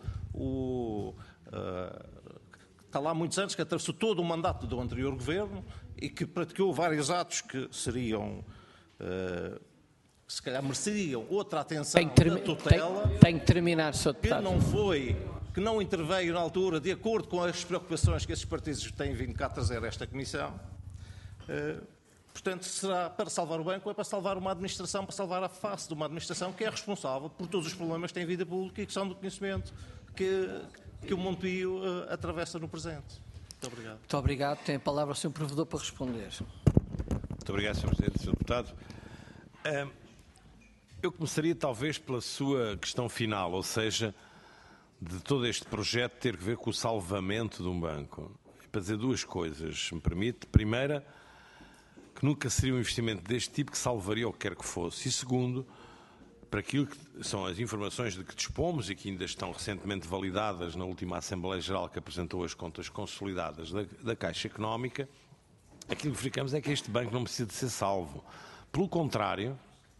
todo o mandato do anterior governo e que praticou vários atos que seriam, se calhar mereceriam outra atenção da tutela. Tem que terminar, Sr. Deputado. Que não interveio na altura, de acordo com as preocupações que esses partidos têm vindo cá trazer a esta Comissão. Portanto, será para salvar o banco ou é para salvar uma administração, para salvar a face de uma administração que é responsável por todos os problemas que tem vida pública e que são do conhecimento que o Montepio atravessa no presente. Muito obrigado. Muito obrigado. Tem a palavra o Sr. Provedor para responder. Muito obrigado, Sr. Presidente, Sr. Deputado. Eu começaria talvez pela sua questão final, ou seja, de todo este projeto ter que ver com o salvamento de um banco. E para dizer duas coisas, se me permite. Primeira, que nunca seria um investimento deste tipo que salvaria o que quer que fosse. E segundo, para aquilo que são as informações de que dispomos e que ainda estão recentemente validadas na última Assembleia Geral que apresentou as contas consolidadas da Caixa Económica, aquilo que verificamos é que este banco não precisa de ser salvo. Pelo contrário,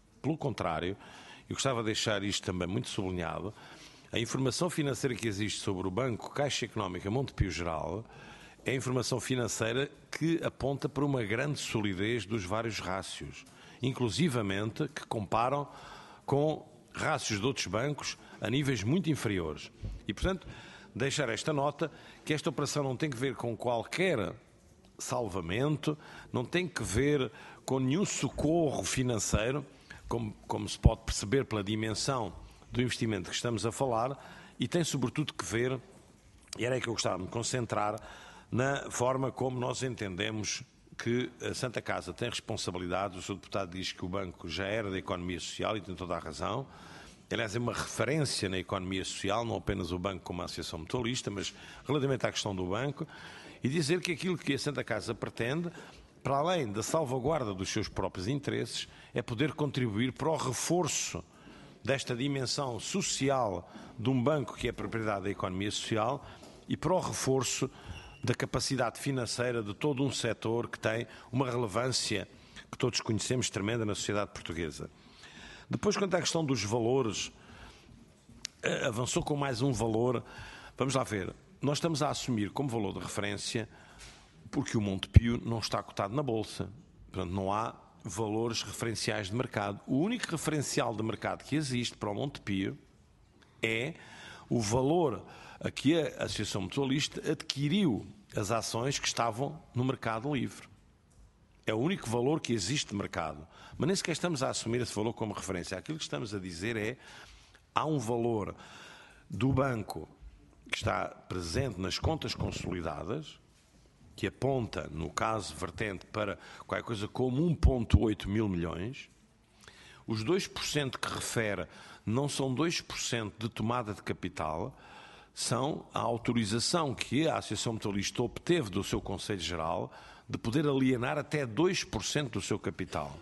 eu gostava de deixar isto também muito sublinhado, a informação financeira que existe sobre o Banco Caixa Económica Montepio Geral é a informação financeira que aponta para uma grande solidez dos vários rácios, inclusivamente que comparam com rácios de outros bancos a níveis muito inferiores. E, portanto, deixar esta nota que esta operação não tem que ver com qualquer salvamento, não tem que ver com nenhum socorro financeiro, como se pode perceber pela dimensão do investimento que estamos a falar, e tem sobretudo que ver, e era aí que eu gostava de me concentrar, na forma como nós entendemos que a Santa Casa tem responsabilidade. O Sr. Deputado diz que o banco já era da economia social e tem toda a razão. Aliás, é uma referência na economia social, não apenas o banco como a Associação Mutualista, mas relativamente à questão do banco, e dizer que aquilo que a Santa Casa pretende, para além da salvaguarda dos seus próprios interesses, é poder contribuir para o reforço desta dimensão social de um banco que é propriedade da economia social e para o reforço da capacidade financeira de todo um setor que tem uma relevância que todos conhecemos tremenda na sociedade portuguesa. Depois, quanto à questão dos valores, avançou com mais um valor. Vamos lá ver. Nós estamos a assumir como valor de referência porque o Montepio não está cotado na Bolsa. Portanto, não há valores referenciais de mercado. O único referencial de mercado que existe para o Montepio é o valor a que a Associação Mutualista adquiriu as ações que estavam no mercado livre. É o único valor que existe de mercado. Mas nem sequer estamos a assumir esse valor como referência. Aquilo que estamos a dizer é há um valor do banco que está presente nas contas consolidadas, que aponta, no caso vertente, para qualquer coisa como 1,8 mil milhões. Os 2% que refere não são 2% de tomada de capital, são a autorização que a Associação Mutualista obteve do seu Conselho Geral de poder alienar até 2% do seu capital.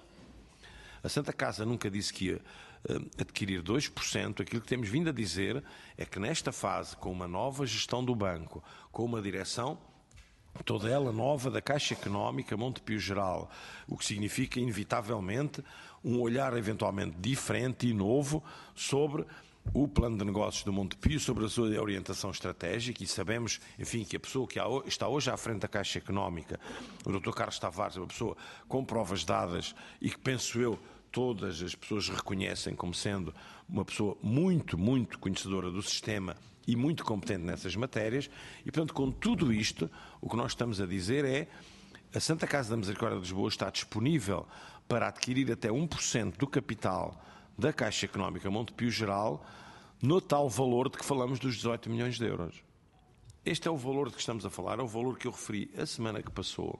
A Santa Casa nunca disse que ia adquirir 2%. Aquilo que temos vindo a dizer é que nesta fase, com uma nova gestão do banco, com uma direção toda ela nova da Caixa Económica Montepio Geral, o que significa inevitavelmente um olhar eventualmente diferente e novo sobre o plano de negócios do Montepio, sobre a sua orientação estratégica, e sabemos, enfim, que a pessoa que está hoje à frente da Caixa Económica, o Dr. Carlos Tavares, é uma pessoa com provas dadas e que, penso eu, todas as pessoas reconhecem como sendo uma pessoa muito, muito conhecedora do sistema e muito competente nessas matérias. E, portanto, com tudo isto, o que nós estamos a dizer é a Santa Casa da Misericórdia de Lisboa está disponível para adquirir até 1% do capital da Caixa Económica Montepio Geral no tal valor de que falamos dos 18 milhões de euros. Este é o valor de que estamos a falar, é o valor que eu referi a semana que passou.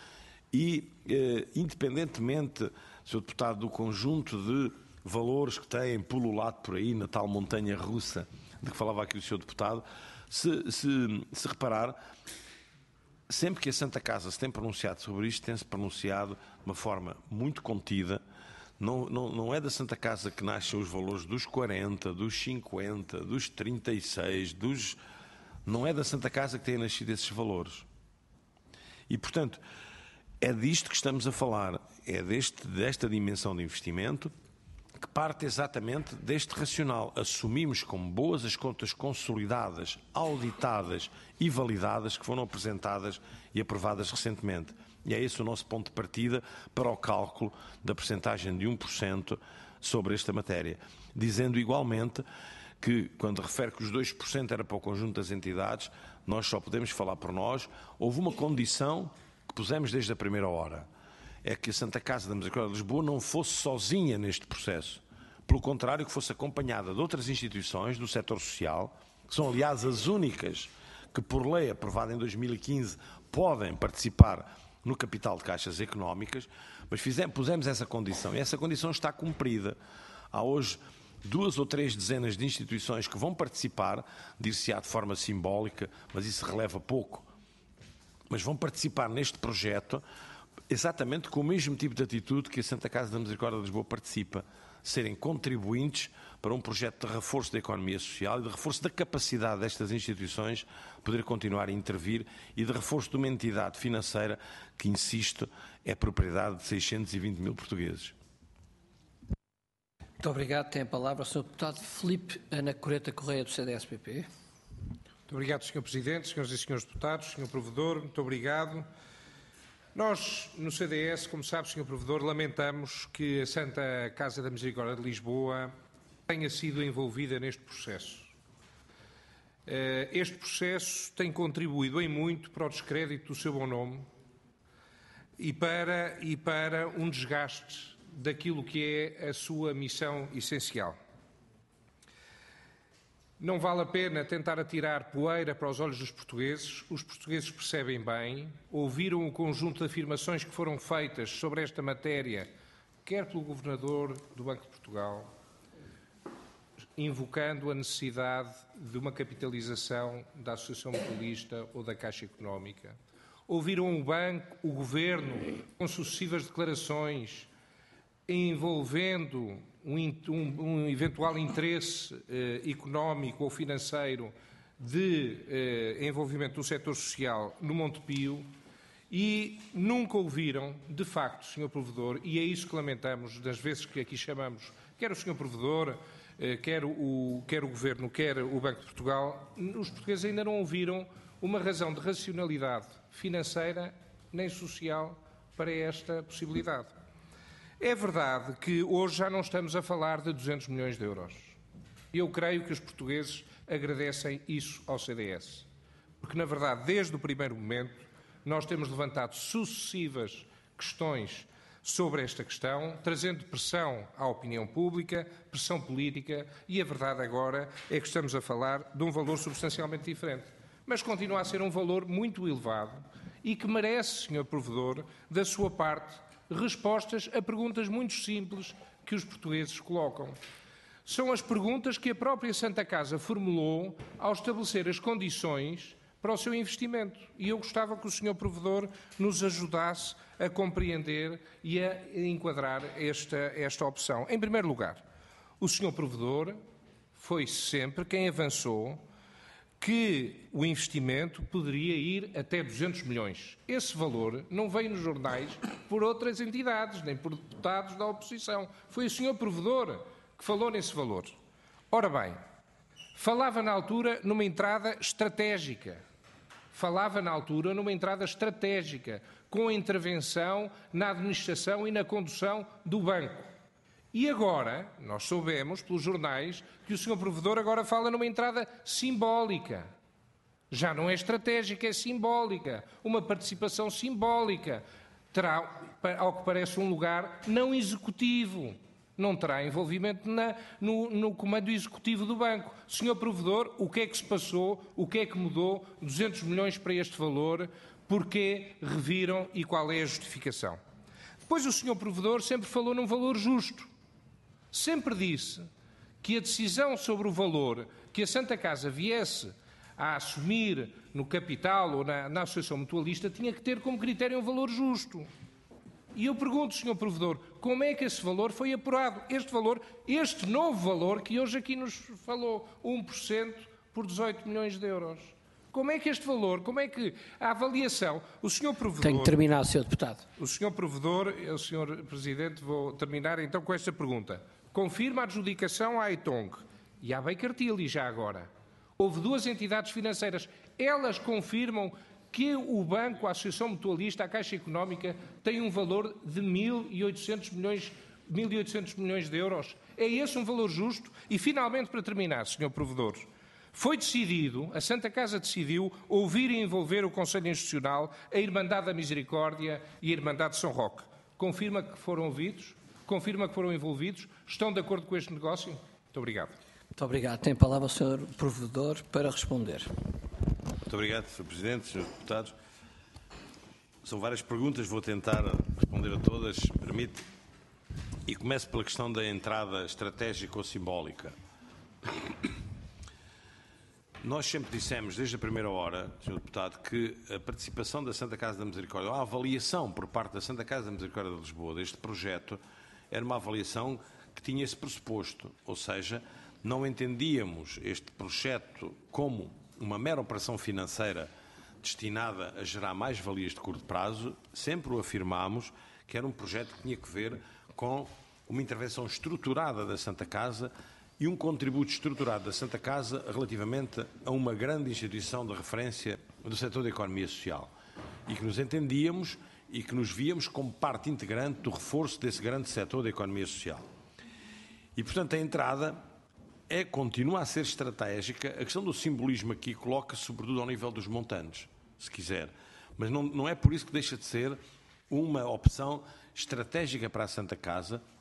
E, independentemente, Sr. Deputado, do conjunto de valores que têm pululado por aí na tal montanha russa de que falava aqui o Sr. Deputado, se reparar, sempre que a Santa Casa se tem pronunciado sobre isto, tem-se pronunciado de uma forma muito contida. Não é da Santa Casa que nascem os valores dos 40, dos 50, dos 36, não é da Santa Casa que têm nascido esses valores. E, portanto, é disto que estamos a falar, é desta dimensão de investimento que parte exatamente deste racional. Assumimos como boas as contas consolidadas, auditadas e validadas que foram apresentadas e aprovadas recentemente. E é esse o nosso ponto de partida para o cálculo da percentagem de 1% sobre esta matéria. Dizendo igualmente que, quando refere que os 2% era para o conjunto das entidades, nós só podemos falar por nós. Houve uma condição que pusemos desde a primeira hora. É que a Santa Casa da Misericórdia de Lisboa não fosse sozinha neste processo. Pelo contrário, que fosse acompanhada de outras instituições do setor social, que são, aliás, as únicas que, por lei aprovada em 2015, podem participar no capital de caixas económicas, mas pusemos essa condição, e essa condição está cumprida. Há hoje 2 ou 3 dezenas de instituições que vão participar, dir-se-á de forma simbólica, mas isso releva pouco, mas vão participar neste projeto exatamente com o mesmo tipo de atitude que a Santa Casa da Misericórdia de Lisboa participa, serem contribuintes para um projeto de reforço da economia social e de reforço da capacidade destas instituições poder continuar a intervir e de reforço de uma entidade financeira que, insisto, é propriedade de 620 mil portugueses. Muito obrigado. Tem a palavra o Sr. Deputado Filipe Ana Coreta Correia, do CDS-PP. Muito obrigado, Sr. Presidente, Sras. e Srs. Deputados, Sr. Provedor, muito obrigado. Nós, no CDS, como sabe, Sr. Provedor, lamentamos que a Santa Casa da Misericórdia de Lisboa tenha sido envolvida neste processo. Este processo tem contribuído em muito para o descrédito do seu bom nome e para um desgaste daquilo que é a sua missão essencial. Não vale a pena tentar atirar poeira para os olhos dos portugueses. Os portugueses percebem bem, ouviram o conjunto de afirmações que foram feitas sobre esta matéria, quer pelo Governador do Banco de Portugal, invocando a necessidade de uma capitalização da Associação Mutualista ou da Caixa Económica. Ouviram o Banco, o Governo, com sucessivas declarações, envolvendo um eventual interesse económico ou financeiro de envolvimento do setor social no Montepio e nunca ouviram, de facto, Sr. Provedor, e é isso que lamentamos das vezes que aqui chamamos, quer o Sr. Provedor, quer o Governo, quer o Banco de Portugal, os portugueses ainda não ouviram uma razão de racionalidade financeira nem social para esta possibilidade. É verdade que hoje já não estamos a falar de 200 milhões de euros. Eu creio que os portugueses agradecem isso ao CDS. Porque, na verdade, desde o primeiro momento, nós temos levantado sucessivas questões sobre esta questão, trazendo pressão à opinião pública, pressão política, e a verdade agora é que estamos a falar de um valor substancialmente diferente. Mas continua a ser um valor muito elevado e que merece, Sr. Provedor, da sua parte, respostas a perguntas muito simples que os portugueses colocam. São as perguntas que a própria Santa Casa formulou ao estabelecer as condições para o seu investimento. E eu gostava que o Sr. Provedor nos ajudasse a compreender e a enquadrar esta opção. Em primeiro lugar, o Sr. Provedor foi sempre quem avançou que o investimento poderia ir até 200 milhões. Esse valor não veio nos jornais por outras entidades, nem por deputados da oposição. Foi o Sr. Provedor que falou nesse valor. Ora bem, falava na altura numa entrada estratégica. Com a intervenção na administração e na condução do banco. E agora, nós soubemos pelos jornais que o Sr. Provedor agora fala numa entrada simbólica. Já não é estratégica, é simbólica. Uma participação simbólica. Terá, ao que parece, um lugar não executivo. Não terá envolvimento no comando executivo do banco. Sr. Provedor, o que é que se passou? O que é que mudou? 200 milhões para este valor? Porquê reviram e qual é a justificação? Depois o Sr. Provedor sempre falou num valor justo. Sempre disse que a decisão sobre o valor que a Santa Casa viesse a assumir no capital ou na Associação Mutualista tinha que ter como critério um valor justo. E eu pergunto, Sr. Provedor, como é que esse valor foi apurado? Este novo valor que hoje aqui nos falou, 1% por 18 milhões de euros. Como é que este valor, como é que a avaliação, o Sr. Provedor... Tenho que terminar, Sr. Deputado. O Sr. Provedor, o Sr. Presidente, vou terminar então com esta pergunta. Confirma a adjudicação à Aitong e à Baker Tilly já agora. Houve duas entidades financeiras. Elas confirmam que o banco, a Associação Mutualista, a Caixa Económica, tem um valor de 1.800 milhões de euros. É esse um valor justo? E, finalmente, para terminar, Sr. Provedor, foi decidido, a Santa Casa decidiu, ouvir e envolver o Conselho Institucional, a Irmandade da Misericórdia e a Irmandade de São Roque. Confirma que foram ouvidos? Confirma que foram envolvidos? Estão de acordo com este negócio? Muito obrigado. Muito obrigado. Tem a palavra o Sr. Provedor para responder. Muito obrigado, Sr. Presidente, Srs. Deputados. São várias perguntas, vou tentar responder a todas, se permite. E começo pela questão da entrada estratégica ou simbólica. Nós sempre dissemos, desde a primeira hora, Sr. Deputado, que a participação da Santa Casa da Misericórdia, a avaliação por parte da Santa Casa da Misericórdia de Lisboa deste projeto, era uma avaliação que tinha esse pressuposto, ou seja, não entendíamos este projeto como uma mera operação financeira destinada a gerar mais valias de curto prazo, sempre o afirmámos que era um projeto que tinha que ver com uma intervenção estruturada da Santa Casa e um contributo estruturado da Santa Casa relativamente a uma grande instituição de referência do setor da economia social e que nos entendíamos e que nos víamos como parte integrante do reforço desse grande setor da economia social. E, portanto, a entrada continua a ser estratégica. A questão do simbolismo aqui coloca-se sobretudo ao nível dos montantes, se quiser. Mas não é por isso que deixa de ser uma opção estratégica para a Santa Casa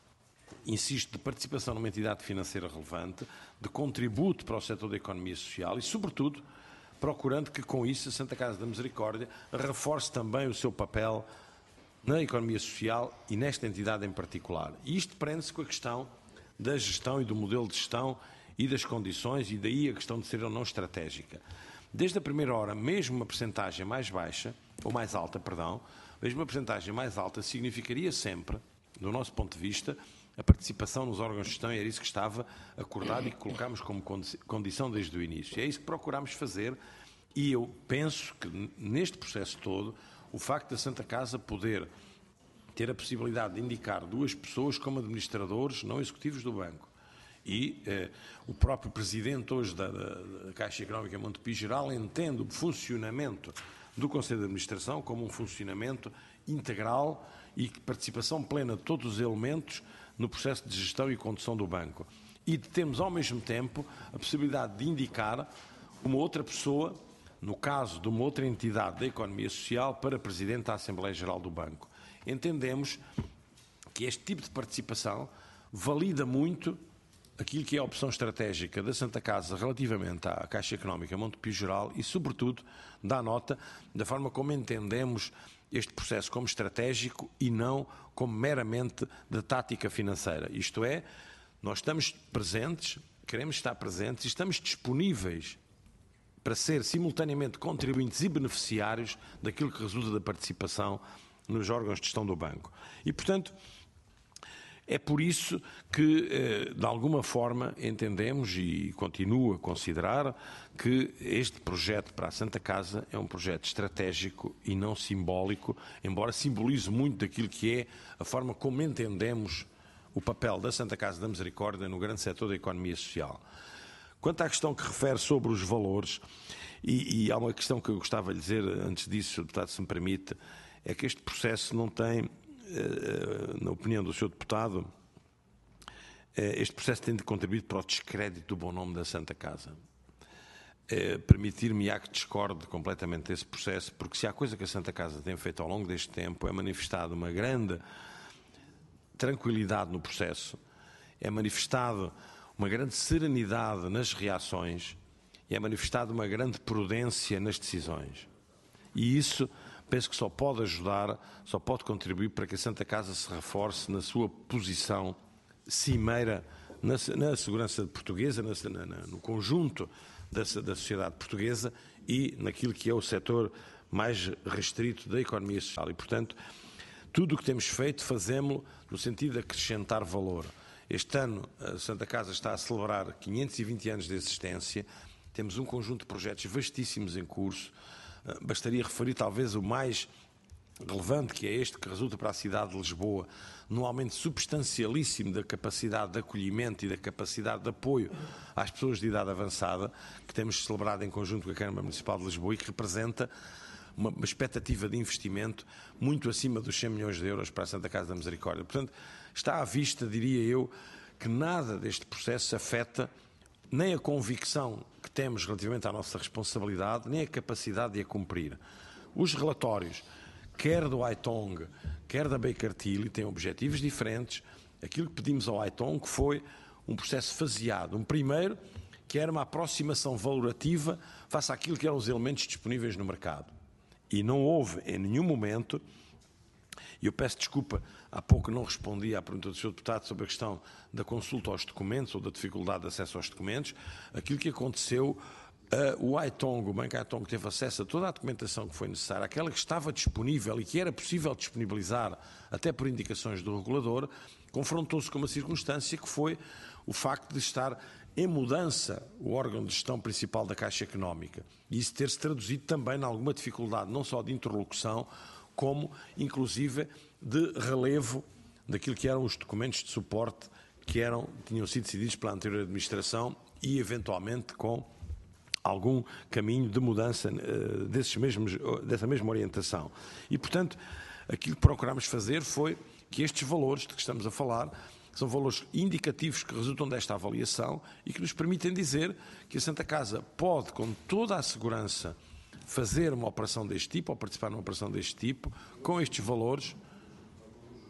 insisto, de participação numa entidade financeira relevante, de contributo para o setor da economia social e, sobretudo, procurando que com isso a Santa Casa da Misericórdia reforce também o seu papel na economia social e nesta entidade em particular. E isto prende-se com a questão da gestão e do modelo de gestão e das condições, e daí a questão de ser ou não estratégica. Desde a primeira hora, mesmo uma percentagem mais baixa, ou mais alta, perdão, mesmo uma percentagem mais alta significaria sempre, do nosso ponto de vista, a participação nos órgãos de gestão, e era isso que estava acordado e que colocámos como condição desde o início. E é isso que procurámos fazer, e eu penso que neste processo todo, o facto da Santa Casa poder ter a possibilidade de indicar 2 pessoas como administradores não executivos do banco, e o próprio presidente hoje da Caixa Económica Montepio Geral entende o funcionamento do Conselho de Administração como um funcionamento integral e participação plena de todos os elementos no processo de gestão e condução do banco. E de termos ao mesmo tempo a possibilidade de indicar uma outra pessoa, no caso de uma outra entidade da economia social, para presidente da Assembleia Geral do Banco. Entendemos que este tipo de participação valida muito aquilo que é a opção estratégica da Santa Casa relativamente à Caixa Económica Montepio Geral e, sobretudo, dá nota da forma como entendemos este processo como estratégico e não como meramente de tática financeira. Isto é, nós estamos presentes, queremos estar presentes e estamos disponíveis para ser simultaneamente contribuintes e beneficiários daquilo que resulta da participação nos órgãos de gestão do banco. E, portanto, é por isso que, de alguma forma, entendemos e continuo a considerar que este projeto para a Santa Casa é um projeto estratégico e não simbólico, embora simbolize muito daquilo que é a forma como entendemos o papel da Santa Casa da Misericórdia no grande setor da economia social. Quanto à questão que refere sobre os valores, e há uma questão que eu gostava de dizer antes disso, Sr. Deputado, se me permite, é que este processo não tem, na opinião do Sr. Deputado, este processo tem de contribuir para o descrédito do bom nome da Santa Casa. Permitir-me-á que discorde completamente desse processo, porque se há coisa que a Santa Casa tem feito ao longo deste tempo é manifestado uma grande tranquilidade no processo, é manifestado uma grande serenidade nas reações e é manifestado uma grande prudência nas decisões. E isso penso que só pode ajudar, só pode contribuir para que a Santa Casa se reforce na sua posição cimeira na segurança portuguesa, no conjunto da sociedade portuguesa e naquilo que é o setor mais restrito da economia social. E, portanto, tudo o que temos feito fazemos-lo no sentido de acrescentar valor. Este ano a Santa Casa está a celebrar 520 anos de existência, temos um conjunto de projetos vastíssimos em curso. Bastaria referir talvez o mais relevante, que é este que resulta para a cidade de Lisboa, num aumento substancialíssimo da capacidade de acolhimento e da capacidade de apoio às pessoas de idade avançada, que temos celebrado em conjunto com a Câmara Municipal de Lisboa e que representa uma expectativa de investimento muito acima dos 100 milhões de euros para a Santa Casa da Misericórdia. Portanto, está à vista, diria eu, que nada deste processo afeta nem a convicção que temos relativamente à nossa responsabilidade, nem a capacidade de a cumprir. Os relatórios, quer do AITONG, quer da Baker Tilly, têm objetivos diferentes. Aquilo que pedimos ao AITONG foi um processo faseado. Um primeiro, que era uma aproximação valorativa face àquilo que eram os elementos disponíveis no mercado. E não houve, em nenhum momento, e eu peço desculpa, há pouco não respondi à pergunta do Sr. Deputado sobre a questão da consulta aos documentos ou da dificuldade de acesso aos documentos. Aquilo que aconteceu, o AITONG, o Banco AITONG, teve acesso a toda a documentação que foi necessária, aquela que estava disponível e que era possível disponibilizar até por indicações do regulador, confrontou-se com uma circunstância que foi o facto de estar em mudança o órgão de gestão principal da Caixa Económica. E isso ter-se traduzido também em alguma dificuldade, não só de interlocução, como, inclusive, de relevo daquilo que eram os documentos de suporte que tinham sido decididos pela anterior administração e, eventualmente, com algum caminho de mudança dessa mesma orientação. E, portanto, aquilo que procurámos fazer foi que estes valores de que estamos a falar são valores indicativos que resultam desta avaliação e que nos permitem dizer que a Santa Casa pode, com toda a segurança, fazer uma operação deste tipo, ou participar numa operação deste tipo, com estes valores,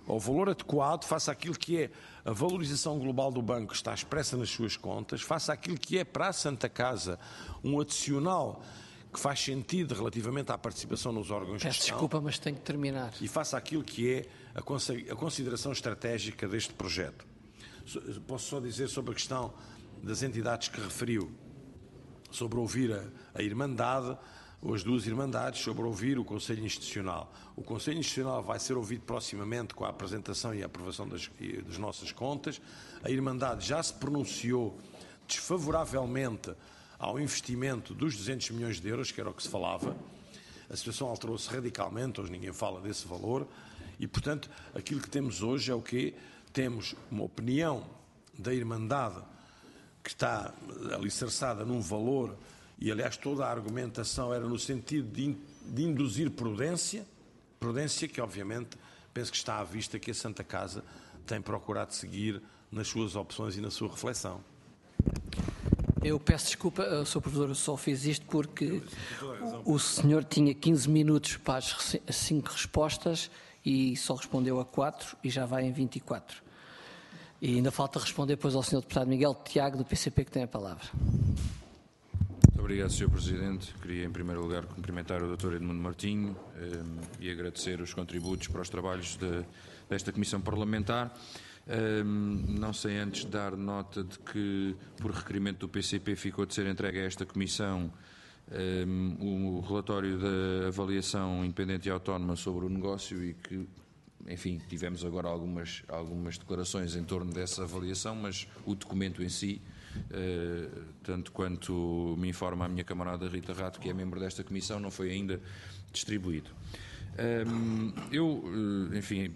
ao valor adequado, face àquilo que é a valorização global do banco que está expressa nas suas contas, face àquilo que é para a Santa Casa um adicional que faz sentido relativamente à participação nos órgãos de gestão. Peço desculpa, mas tenho que terminar. E face àquilo que é a consideração estratégica deste projeto. Posso só dizer sobre a questão das entidades que referiu, sobre ouvir a Irmandade, ou as duas Irmandades, sobre ouvir o Conselho Institucional. O Conselho Institucional vai ser ouvido proximamente com a apresentação e a aprovação das nossas contas. A Irmandade já se pronunciou desfavoravelmente ao investimento dos 200 milhões de euros, que era o que se falava. A situação alterou-se radicalmente, hoje ninguém fala desse valor, e, portanto, aquilo que temos hoje é o quê? Temos uma opinião da Irmandade que está alicerçada num valor, e, aliás, toda a argumentação era no sentido de induzir prudência que, obviamente, penso que está à vista que a Santa Casa tem procurado seguir nas suas opções e na sua reflexão. Eu peço desculpa, Sr. Provedor, eu só fiz isto porque o senhor tinha 15 minutos para as 5 respostas e só respondeu a 4 e já vai em 24. E ainda falta responder depois ao Sr. Deputado Miguel Tiago, do PCP, que tem a palavra. Muito obrigado, Sr. Presidente. Queria, em primeiro lugar, cumprimentar o Dr. Edmundo Martinho e agradecer os contributos para os trabalhos desta Comissão Parlamentar. Não sei antes dar nota de que, por requerimento do PCP, ficou de ser entregue a esta Comissão o relatório da avaliação independente e autónoma sobre o negócio e que, enfim, tivemos agora algumas declarações em torno dessa avaliação, mas o documento em si, tanto quanto me informa a minha camarada Rita Rato, que é membro desta Comissão, não foi ainda distribuído. Enfim,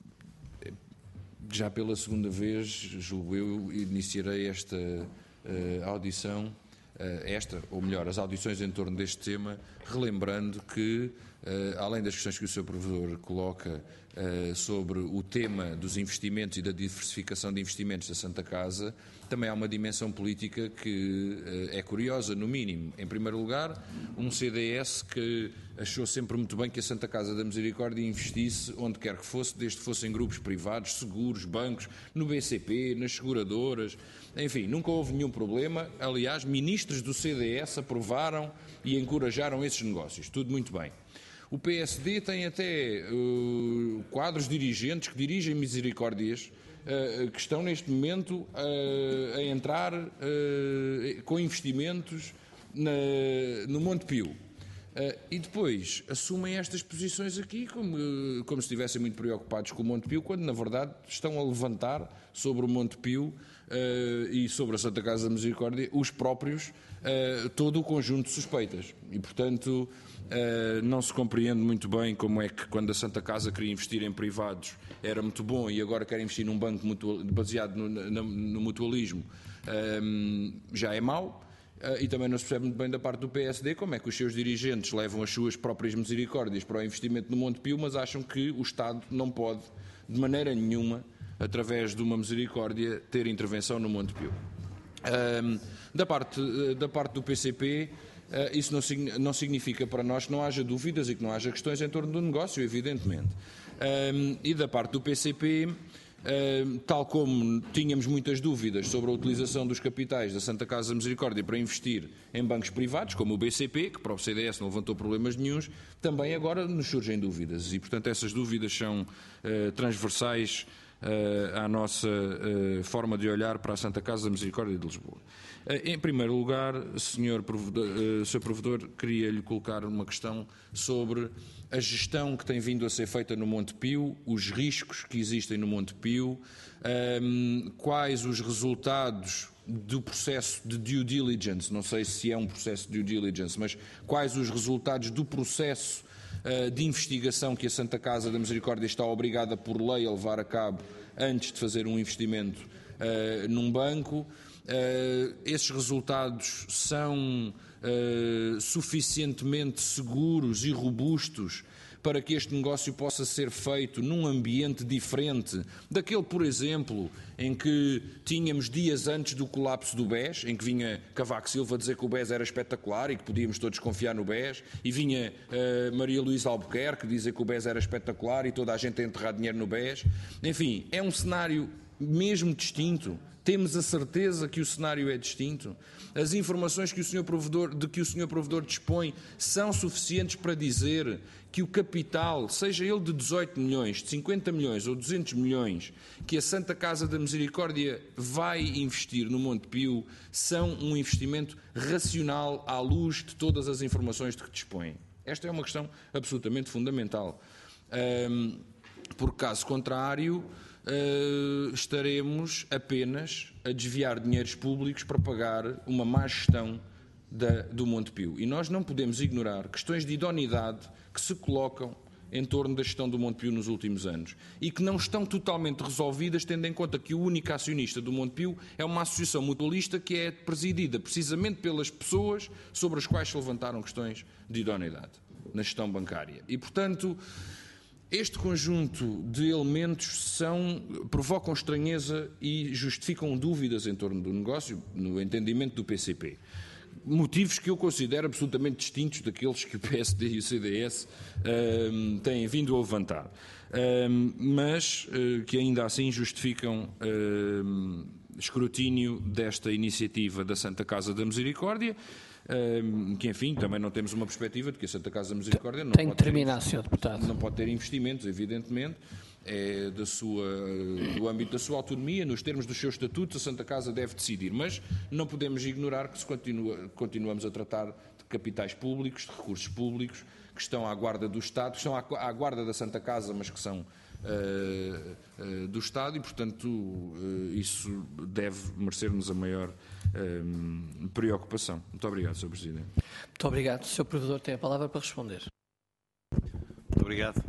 já pela segunda vez, julgo eu, iniciarei esta audição, ou melhor, as audições em torno deste tema, relembrando que, além das questões que o Sr. Provedor coloca sobre o tema dos investimentos e da diversificação de investimentos da Santa Casa, também há uma dimensão política que é curiosa, no mínimo. Em primeiro lugar, um CDS que achou sempre muito bem que a Santa Casa da Misericórdia investisse onde quer que fosse, desde que fossem grupos privados, seguros, bancos, no BCP, nas seguradoras, enfim, nunca houve nenhum problema. Aliás, ministros do CDS aprovaram e encorajaram esses negócios, tudo muito bem. O PSD tem até quadros dirigentes que dirigem misericórdias que estão neste momento a entrar com investimentos no Monte Pio. E depois assumem estas posições aqui como se estivessem muito preocupados com o Monte Pio, quando na verdade estão a levantar sobre o Monte Pio e sobre a Santa Casa da Misericórdia os próprios, todo o conjunto de suspeitas. E, portanto, não se compreende muito bem como é que, quando a Santa Casa queria investir em privados, era muito bom e agora quer investir num banco baseado no mutualismo, já é mau. E também não se percebe muito bem da parte do PSD como é que os seus dirigentes levam as suas próprias misericórdias para o investimento no Monte Pio, mas acham que o Estado não pode, de maneira nenhuma, através de uma misericórdia, ter intervenção no Monte Pio. Da parte do PCP, isso não significa para nós que não haja dúvidas e que não haja questões em torno do negócio, evidentemente. E da parte do PCP, tal como tínhamos muitas dúvidas sobre a utilização dos capitais da Santa Casa da Misericórdia para investir em bancos privados, como o BCP, que para o CDS não levantou problemas nenhuns, também agora nos surgem dúvidas. E, portanto, essas dúvidas são transversais à nossa forma de olhar para a Santa Casa da Misericórdia de Lisboa. Em primeiro lugar, Sr. Provedor, queria-lhe colocar uma questão sobre a gestão que tem vindo a ser feita no Monte Pio, os riscos que existem no Monte Pio, quais os resultados do processo de due diligence, não sei se é um processo de due diligence, mas quais os resultados do processo de investigação que a Santa Casa da Misericórdia está obrigada por lei a levar a cabo antes de fazer um investimento num banco. Esses resultados são suficientemente seguros e robustos para que este negócio possa ser feito num ambiente diferente daquele, por exemplo, em que tínhamos dias antes do colapso do BES, em que vinha Cavaco Silva dizer que o BES era espetacular e que podíamos todos confiar no BES, e vinha Maria Luísa Albuquerque dizer que o BES era espetacular e toda a gente a enterrar dinheiro no BES. Enfim, é um cenário mesmo distinto. Temos a certeza que o cenário é distinto. As informações que o Sr. Provedor dispõe são suficientes para dizer que o capital, seja ele de 18 milhões, de 50 milhões ou 200 milhões, que a Santa Casa da Misericórdia vai investir no Monte Pio, são um investimento racional à luz de todas as informações de que dispõe. Esta é uma questão absolutamente fundamental. Por caso contrário, estaremos apenas a desviar dinheiros públicos para pagar uma má gestão do Monte Pio. E nós não podemos ignorar questões de idoneidade que se colocam em torno da gestão do Monte Pio nos últimos anos e que não estão totalmente resolvidas, tendo em conta que o único acionista do Monte Pio é uma associação mutualista que é presidida precisamente pelas pessoas sobre as quais se levantaram questões de idoneidade na gestão bancária. E, portanto, este conjunto de elementos provocam estranheza e justificam dúvidas em torno do negócio, no entendimento do PCP. Motivos que eu considero absolutamente distintos daqueles que o PSD e o CDS têm vindo a levantar, mas que ainda assim justificam escrutínio desta iniciativa da Santa Casa da Misericórdia, que, enfim, também não temos uma perspectiva de que a Santa Casa da Misericórdia não pode ter investimentos, evidentemente, é do âmbito da sua autonomia, nos termos dos seus estatutos, a Santa Casa deve decidir, mas não podemos ignorar que continuamos a tratar de capitais públicos, de recursos públicos, que estão à guarda do Estado, que estão à guarda da Santa Casa, mas que são do Estado e, portanto, isso deve merecer-nos a maior preocupação. Muito obrigado, Sr. Presidente. Muito obrigado. O Sr. Provedor tem a palavra para responder. Muito obrigado.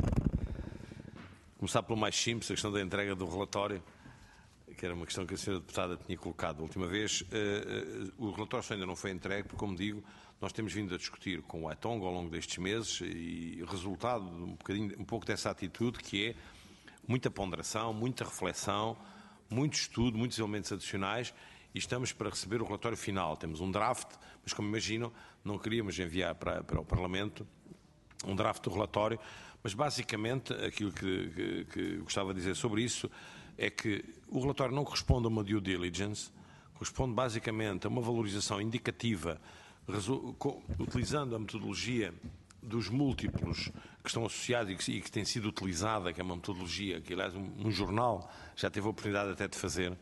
Começar pelo mais simples, a questão da entrega do relatório, que era uma questão que a Sra. Deputada tinha colocado a última vez. O relatório ainda não foi entregue, porque, como digo, nós temos vindo a discutir com o AITONG ao longo destes meses e resultado um pouco dessa atitude, que é muita ponderação, muita reflexão, muito estudo, muitos elementos adicionais, e estamos para receber o relatório final. Temos um draft, mas, como imaginam, não queríamos enviar para o Parlamento um draft do relatório, mas basicamente aquilo que gostava de dizer sobre isso é que o relatório não corresponde a uma due diligence, corresponde basicamente a uma valorização indicativa, utilizando a metodologia dos múltiplos que estão associados e que tem sido utilizada, que é uma metodologia que, aliás, um jornal já teve a oportunidade até de fazer.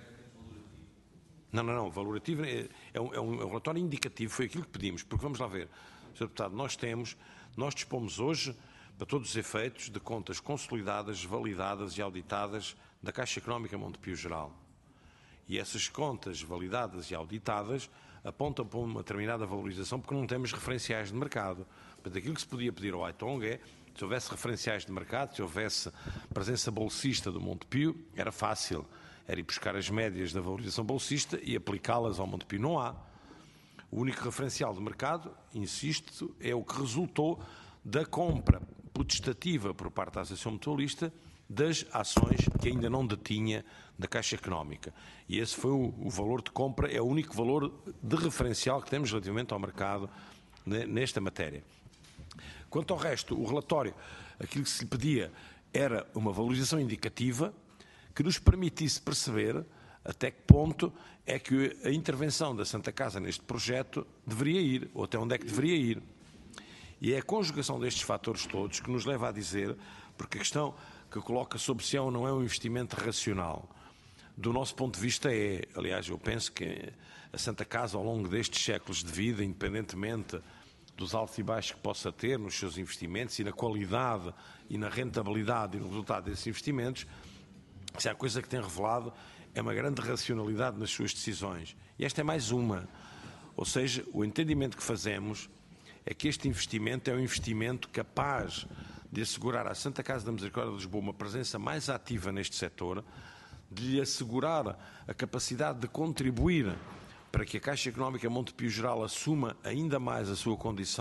Não, valorativo é um relatório indicativo, foi aquilo que pedimos, porque vamos lá ver, Sr. Deputado, nós dispomos hoje, para todos os efeitos, de contas consolidadas, validadas e auditadas da Caixa Económica Monte Pio Geral. E essas contas validadas e auditadas apontam para uma determinada valorização porque não temos referenciais de mercado. Portanto, aquilo que se podia pedir ao AITONG é, se houvesse referenciais de mercado, se houvesse presença bolsista do Monte Pio, era fácil. Era ir buscar as médias da valorização bolsista e aplicá-las ao Monte Pio. Não há. O único referencial de mercado, insisto, é o que resultou da compra potestativa por parte da Associação Mutualista das ações que ainda não detinha da Caixa Económica. E esse foi o valor de compra, é o único valor de referencial que temos relativamente ao mercado nesta matéria. Quanto ao resto, o relatório, aquilo que se lhe pedia era uma valorização indicativa que nos permitisse perceber até que ponto é que a intervenção da Santa Casa neste projeto deveria ir, ou até onde é que deveria ir. E é a conjugação destes fatores todos que nos leva a dizer, porque a questão que coloca sob si não é um investimento racional. Do nosso ponto de vista aliás, eu penso que a Santa Casa, ao longo destes séculos de vida, independentemente dos altos e baixos que possa ter nos seus investimentos e na qualidade e na rentabilidade e no resultado desses investimentos, se há coisa que tem revelado é uma grande racionalidade nas suas decisões. E esta é mais uma. Ou seja, o entendimento que fazemos é que este investimento é um investimento capaz de assegurar à Santa Casa da Misericórdia de Lisboa uma presença mais ativa neste setor, de lhe assegurar a capacidade de contribuir para que a Caixa Económica Monte Pio Geral assuma ainda mais a sua condição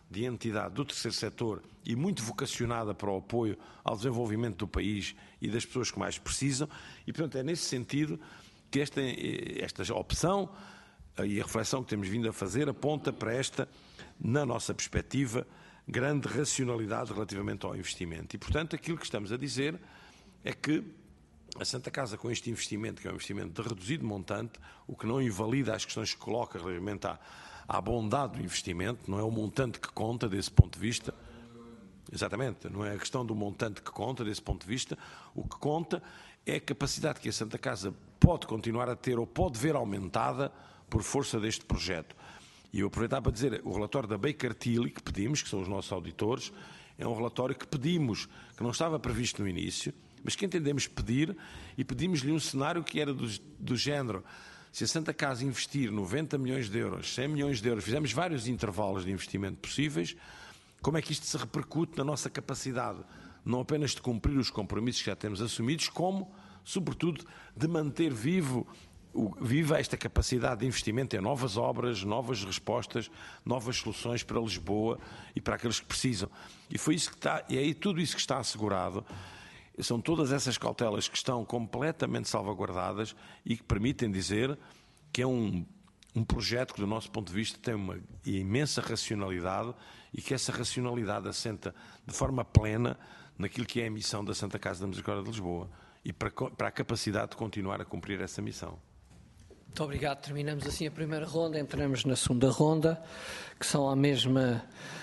de entidade do terceiro setor e muito vocacionada para o apoio ao desenvolvimento do país e das pessoas que mais precisam. E, portanto, é nesse sentido que esta opção e a reflexão que temos vindo a fazer aponta para esta, na nossa perspectiva, grande racionalidade relativamente ao investimento. E, portanto, aquilo que estamos a dizer é que a Santa Casa, com este investimento, que é um investimento de reduzido montante, o que não invalida as questões que coloca relativamente à bondade do investimento, não é o montante que conta desse ponto de vista. Exatamente, não é a questão do montante que conta desse ponto de vista. O que conta é a capacidade que a Santa Casa pode continuar a ter ou pode ver aumentada por força deste projeto. E eu aproveitava para dizer, o relatório da Baker Tilly, que pedimos, que são os nossos auditores, é um relatório que pedimos, que não estava previsto no início, mas que entendemos pedir, e pedimos-lhe um cenário que era do género: se a Santa Casa investir 90 milhões de euros, 100 milhões de euros, fizemos vários intervalos de investimento possíveis, como é que isto se repercute na nossa capacidade, não apenas de cumprir os compromissos que já temos assumidos, como, sobretudo, de manter viva esta capacidade de investimento em novas obras, novas respostas, novas soluções para Lisboa e para aqueles que precisam. E foi isso que está, e é aí tudo isso que está assegurado. São todas essas cautelas que estão completamente salvaguardadas e que permitem dizer que é um projeto que, do nosso ponto de vista, tem uma imensa racionalidade e que essa racionalidade assenta de forma plena naquilo que é a missão da Santa Casa da Misericórdia de Lisboa e para a capacidade de continuar a cumprir essa missão. Muito obrigado. Terminamos assim a primeira ronda. Entramos na segunda ronda, que são à mesma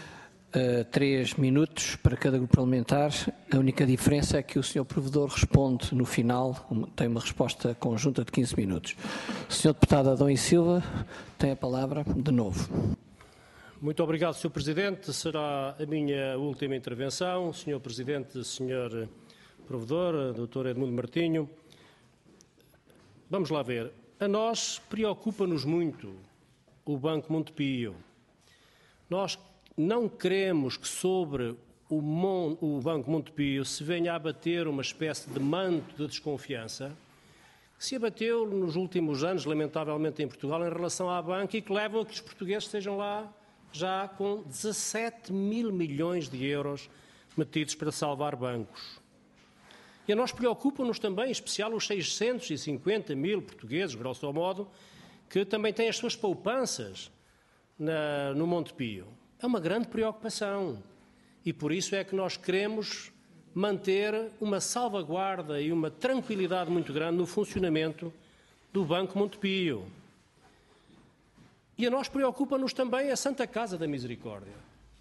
3 minutos para cada grupo parlamentar. A única diferença é que o Sr. Provedor responde no final, tem uma resposta conjunta de 15 minutos. O Sr. Deputado Adão e Silva tem a palavra de novo. Muito obrigado, Sr. Presidente. Será a minha última intervenção. Sr. Presidente, Sr. Provedor, Dr. Edmundo Martinho, vamos lá ver. A nós preocupa-nos muito o Banco Montepio. Nós não queremos que sobre o Banco Montepio se venha a abater uma espécie de manto de desconfiança que se abateu nos últimos anos, lamentavelmente, em Portugal, em relação à banca e que leva a que os portugueses estejam lá já com 17 mil milhões de euros metidos para salvar bancos. E a nós preocupa-nos também, em especial, os 650 mil portugueses, grosso modo, que também têm as suas poupanças no Montepio. É uma grande preocupação e por isso é que nós queremos manter uma salvaguarda e uma tranquilidade muito grande no funcionamento do Banco Montepio. E a nós preocupa-nos também a Santa Casa da Misericórdia.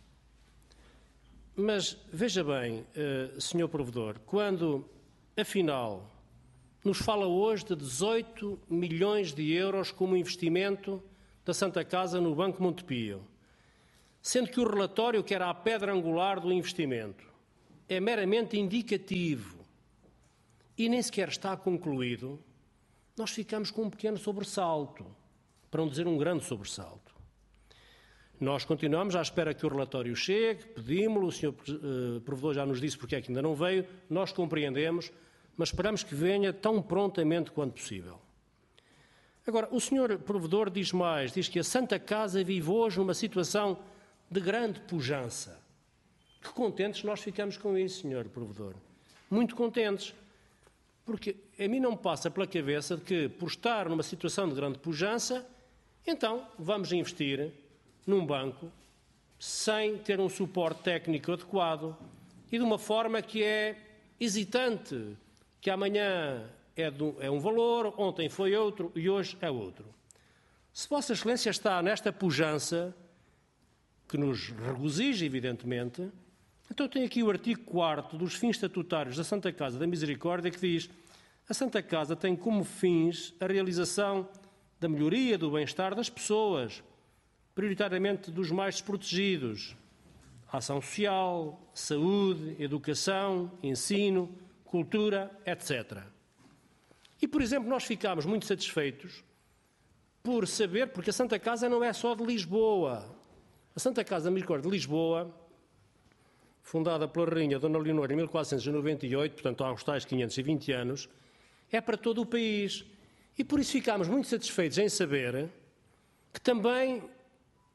Mas veja bem, Sr. Provedor, quando, afinal, nos fala hoje de 18 milhões de euros como investimento da Santa Casa no Banco Montepio, sendo que o relatório, que era a pedra angular do investimento, é meramente indicativo e nem sequer está concluído, nós ficamos com um pequeno sobressalto, para não dizer um grande sobressalto. Nós continuamos à espera que o relatório chegue, pedimos-lo, o Sr. Provedor já nos disse porque é que ainda não veio, nós compreendemos, mas esperamos que venha tão prontamente quanto possível. Agora, o Sr. Provedor diz mais, diz que a Santa Casa vive hoje numa situação de grande pujança. Que contentes nós ficamos com isso, Sr. Provedor. Muito contentes. Porque a mim não me passa pela cabeça de que, por estar numa situação de grande pujança, então vamos investir num banco sem ter um suporte técnico adequado e de uma forma que é hesitante, que amanhã é um valor, ontem foi outro e hoje é outro. Se Vossa Excelência está nesta pujança, que nos regozija, evidentemente, então tem aqui o artigo 4º dos fins estatutários da Santa Casa da Misericórdia que diz: a Santa Casa tem como fins a realização da melhoria do bem-estar das pessoas, prioritariamente dos mais desprotegidos, ação social, saúde, educação, ensino, cultura, etc. E, por exemplo, nós ficámos muito satisfeitos por saber, porque a Santa Casa não é só de Lisboa. A Santa Casa da Misericórdia de Lisboa, fundada pela Rainha Dona Leonor em 1498, portanto há uns tais 520 anos, é para todo o país. E por isso ficámos muito satisfeitos em saber que também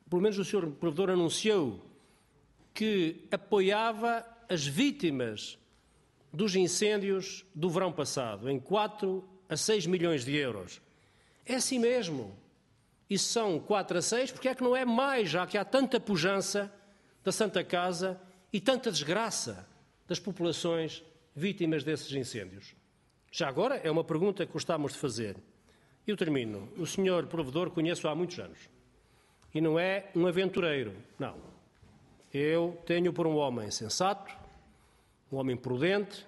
pelo menos o Sr. Provedor anunciou que apoiava as vítimas dos incêndios do verão passado, em 4 a 6 milhões de euros. É assim mesmo. Isso são 4 a 6, porque é que não é mais, já que há tanta pujança da Santa Casa e tanta desgraça das populações vítimas desses incêndios. Já agora é uma pergunta que gostávamos de fazer. Eu termino. O Sr. Provedor conheço há muitos anos e não é um aventureiro, não. Eu tenho por um homem sensato, um homem prudente,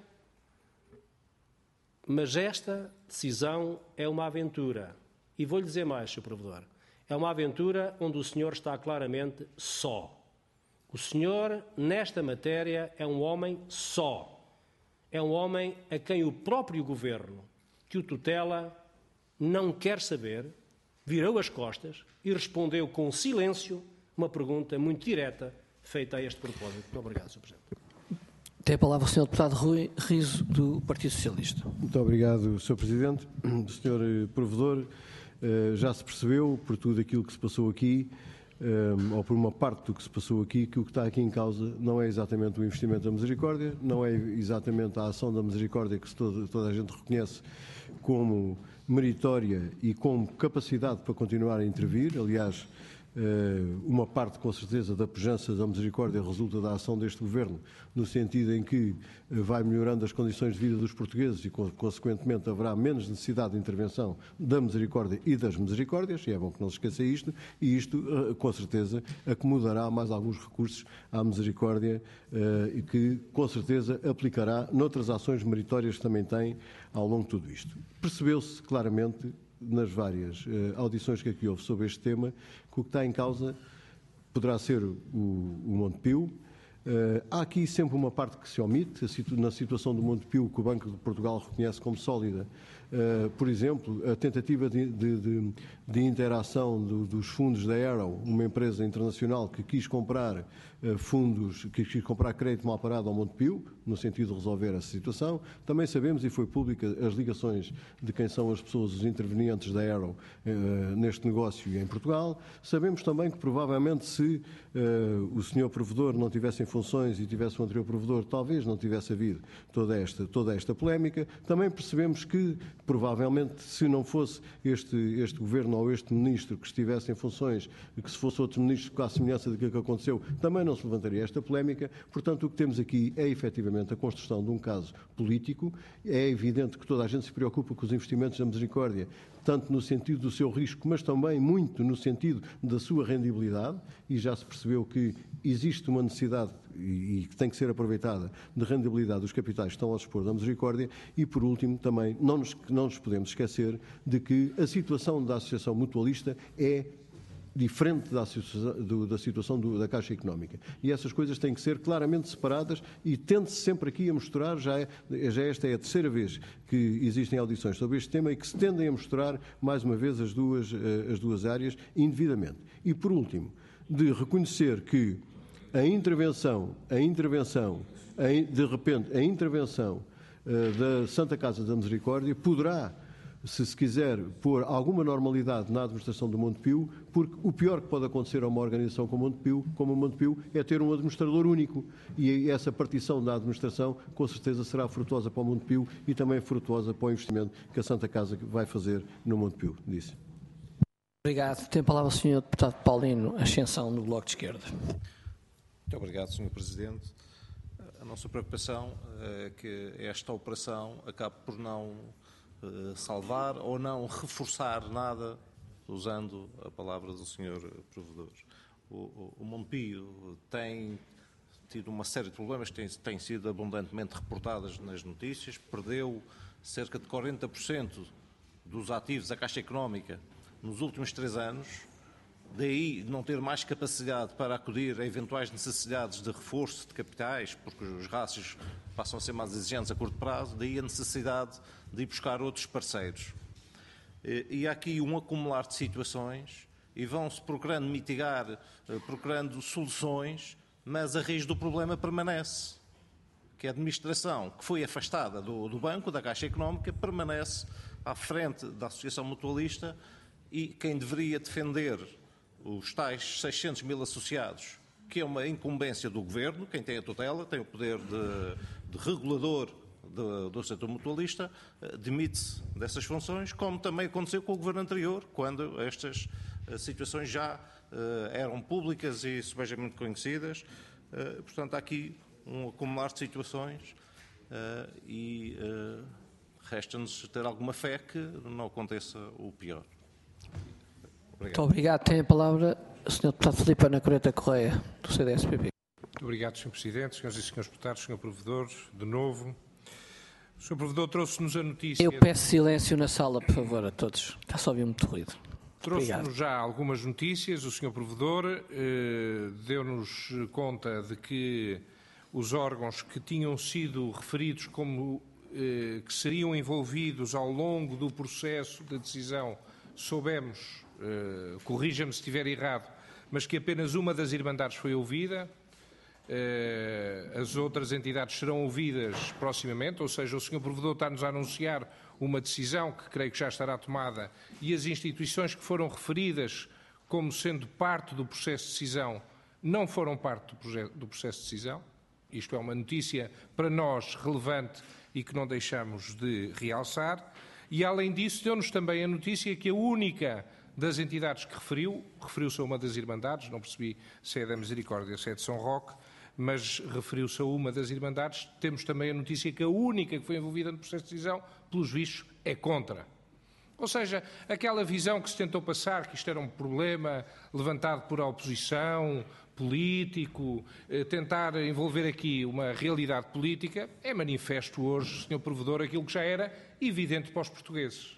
mas esta decisão é uma aventura. E vou-lhe dizer mais, Sr. Provedor. É uma aventura onde o senhor está claramente só. O senhor, nesta matéria, é um homem só. É um homem a quem o próprio governo, que o tutela, não quer saber, virou as costas e respondeu com silêncio uma pergunta muito direta feita a este propósito. Muito obrigado, Sr. Presidente. Tem a palavra o Sr. Deputado Rui Riso, do Partido Socialista. Muito obrigado, Sr. Presidente. Sr. Provedor, já se percebeu, por tudo aquilo que se passou aqui, ou por uma parte do que se passou aqui, que o que está aqui em causa não é exatamente o investimento da Misericórdia, não é exatamente a ação da Misericórdia que toda a gente reconhece como meritória e com capacidade para continuar a intervir. Aliás, uma parte, com certeza, da pujança da Misericórdia resulta da ação deste Governo, no sentido em que vai melhorando as condições de vida dos portugueses e, consequentemente, haverá menos necessidade de intervenção da Misericórdia e das Misericórdias, e é bom que não se esqueça isto, e isto, com certeza, acomodará mais alguns recursos à Misericórdia e que, com certeza, aplicará noutras ações meritórias que também tem ao longo de tudo isto. Percebeu-se claramente, nas várias audições que aqui houve sobre este tema, que o que está em causa poderá ser o Montepio. Há aqui sempre uma parte que se omite, na situação do Montepio, que o Banco de Portugal reconhece como sólida. Por exemplo, a tentativa de interação dos fundos da Arrow, uma empresa internacional que quis comprar crédito mal parado ao Montepio, no sentido de resolver essa situação. Também sabemos, e foi pública, as ligações de quem são as pessoas, os intervenientes da Arrow neste negócio em Portugal. Sabemos também que, provavelmente, se o senhor Provedor não tivesse em funções e tivesse um anterior Provedor, talvez não tivesse havido toda esta polémica. Também percebemos que, provavelmente, se não fosse este Governo ou este Ministro que estivesse em funções, que se fosse outro Ministro com a semelhança daquilo que aconteceu, também não se levantaria esta polémica. Portanto, o que temos aqui é, efetivamente, a construção de um caso político. É evidente que toda a gente se preocupa com os investimentos da Misericórdia, tanto no sentido do seu risco, mas também muito no sentido da sua rendibilidade, e já se percebeu que existe uma necessidade e que tem que ser aproveitada de rendibilidade dos capitais que estão ao dispor da Misericórdia. E, por último, também não nos podemos esquecer de que a situação da Associação Mutualista é diferente da situação da Caixa Económica. E essas coisas têm que ser claramente separadas, e tende-se sempre aqui a mostrar, já esta é a terceira vez que existem audições sobre este tema e que se tendem a mostrar, mais uma vez, as duas áreas indevidamente. E, por último, de reconhecer que a intervenção da Santa Casa da Misericórdia poderá, se quiser, pôr alguma normalidade na administração do Montepio, porque o pior que pode acontecer a uma organização como o Montepio é ter um administrador único, e essa partição da administração com certeza será frutuosa para o Montepio e também frutuosa para o investimento que a Santa Casa vai fazer no Montepio. Disse. Obrigado. Tem a palavra o Sr. Deputado Paulino Ascensão, do Bloco de Esquerda. Muito obrigado, Sr. Presidente. A nossa preocupação é que esta operação acabe por não salvar ou não reforçar nada, usando a palavra do Sr. Provedor. O Montepio tem tido uma série de problemas que têm sido abundantemente reportadas nas notícias. Perdeu cerca de 40% dos ativos da Caixa Económica nos últimos 3 anos, daí não ter mais capacidade para acudir a eventuais necessidades de reforço de capitais, porque os rácios passam a ser mais exigentes a curto prazo, daí a necessidade de ir buscar outros parceiros. E há aqui um acumular de situações e vão-se procurando mitigar, procurando soluções, mas a raiz do problema permanece, que a administração que foi afastada do banco, da Caixa Económica, permanece à frente da Associação Mutualista, e quem deveria defender os tais 600 mil associados, que é uma incumbência do Governo, quem tem a tutela, tem o poder de regulador do setor mutualista, demite-se dessas funções, como também aconteceu com o Governo anterior, quando estas situações já eram públicas e subejamente conhecidas. Portanto, há aqui um acumular de situações e resta-nos ter alguma fé que não aconteça o pior. Obrigado. Muito obrigado. Tem a palavra o Sr. Deputado Filipe Ana Coreta Correia, do CDS-PP. Muito obrigado, Sr. Presidente, senhoras e senhores deputados, Sr. Provedor, de novo. O Sr. Provedor trouxe-nos a notícia... Eu peço silêncio na sala, por favor, a todos. Está só a ouvir muito ruído. Trouxe-nos já algumas notícias. O Sr. Provedor deu-nos conta de que os órgãos que tinham sido referidos como que seriam envolvidos ao longo do processo de decisão, soubemos, corrija-me se estiver errado, mas que apenas uma das Irmandades foi ouvida. As outras entidades serão ouvidas proximamente, ou seja, o Sr. Provedor está-nos a anunciar uma decisão que creio que já estará tomada e as instituições que foram referidas como sendo parte do processo de decisão não foram parte do processo de decisão. Isto é uma notícia para nós relevante e que não deixamos de realçar. E, além disso, deu-nos também a notícia que a única das entidades que referiu-se a uma das Irmandades, não percebi se é da Misericórdia ou se é de São Roque, mas referiu-se a uma das Irmandades. Temos também a notícia que a única que foi envolvida no processo de decisão, pelos vistos, é contra. Ou seja, aquela visão que se tentou passar, que isto era um problema levantado por a oposição, político, tentar envolver aqui uma realidade política, é manifesto hoje, Sr. Provedor, aquilo que já era evidente para os portugueses.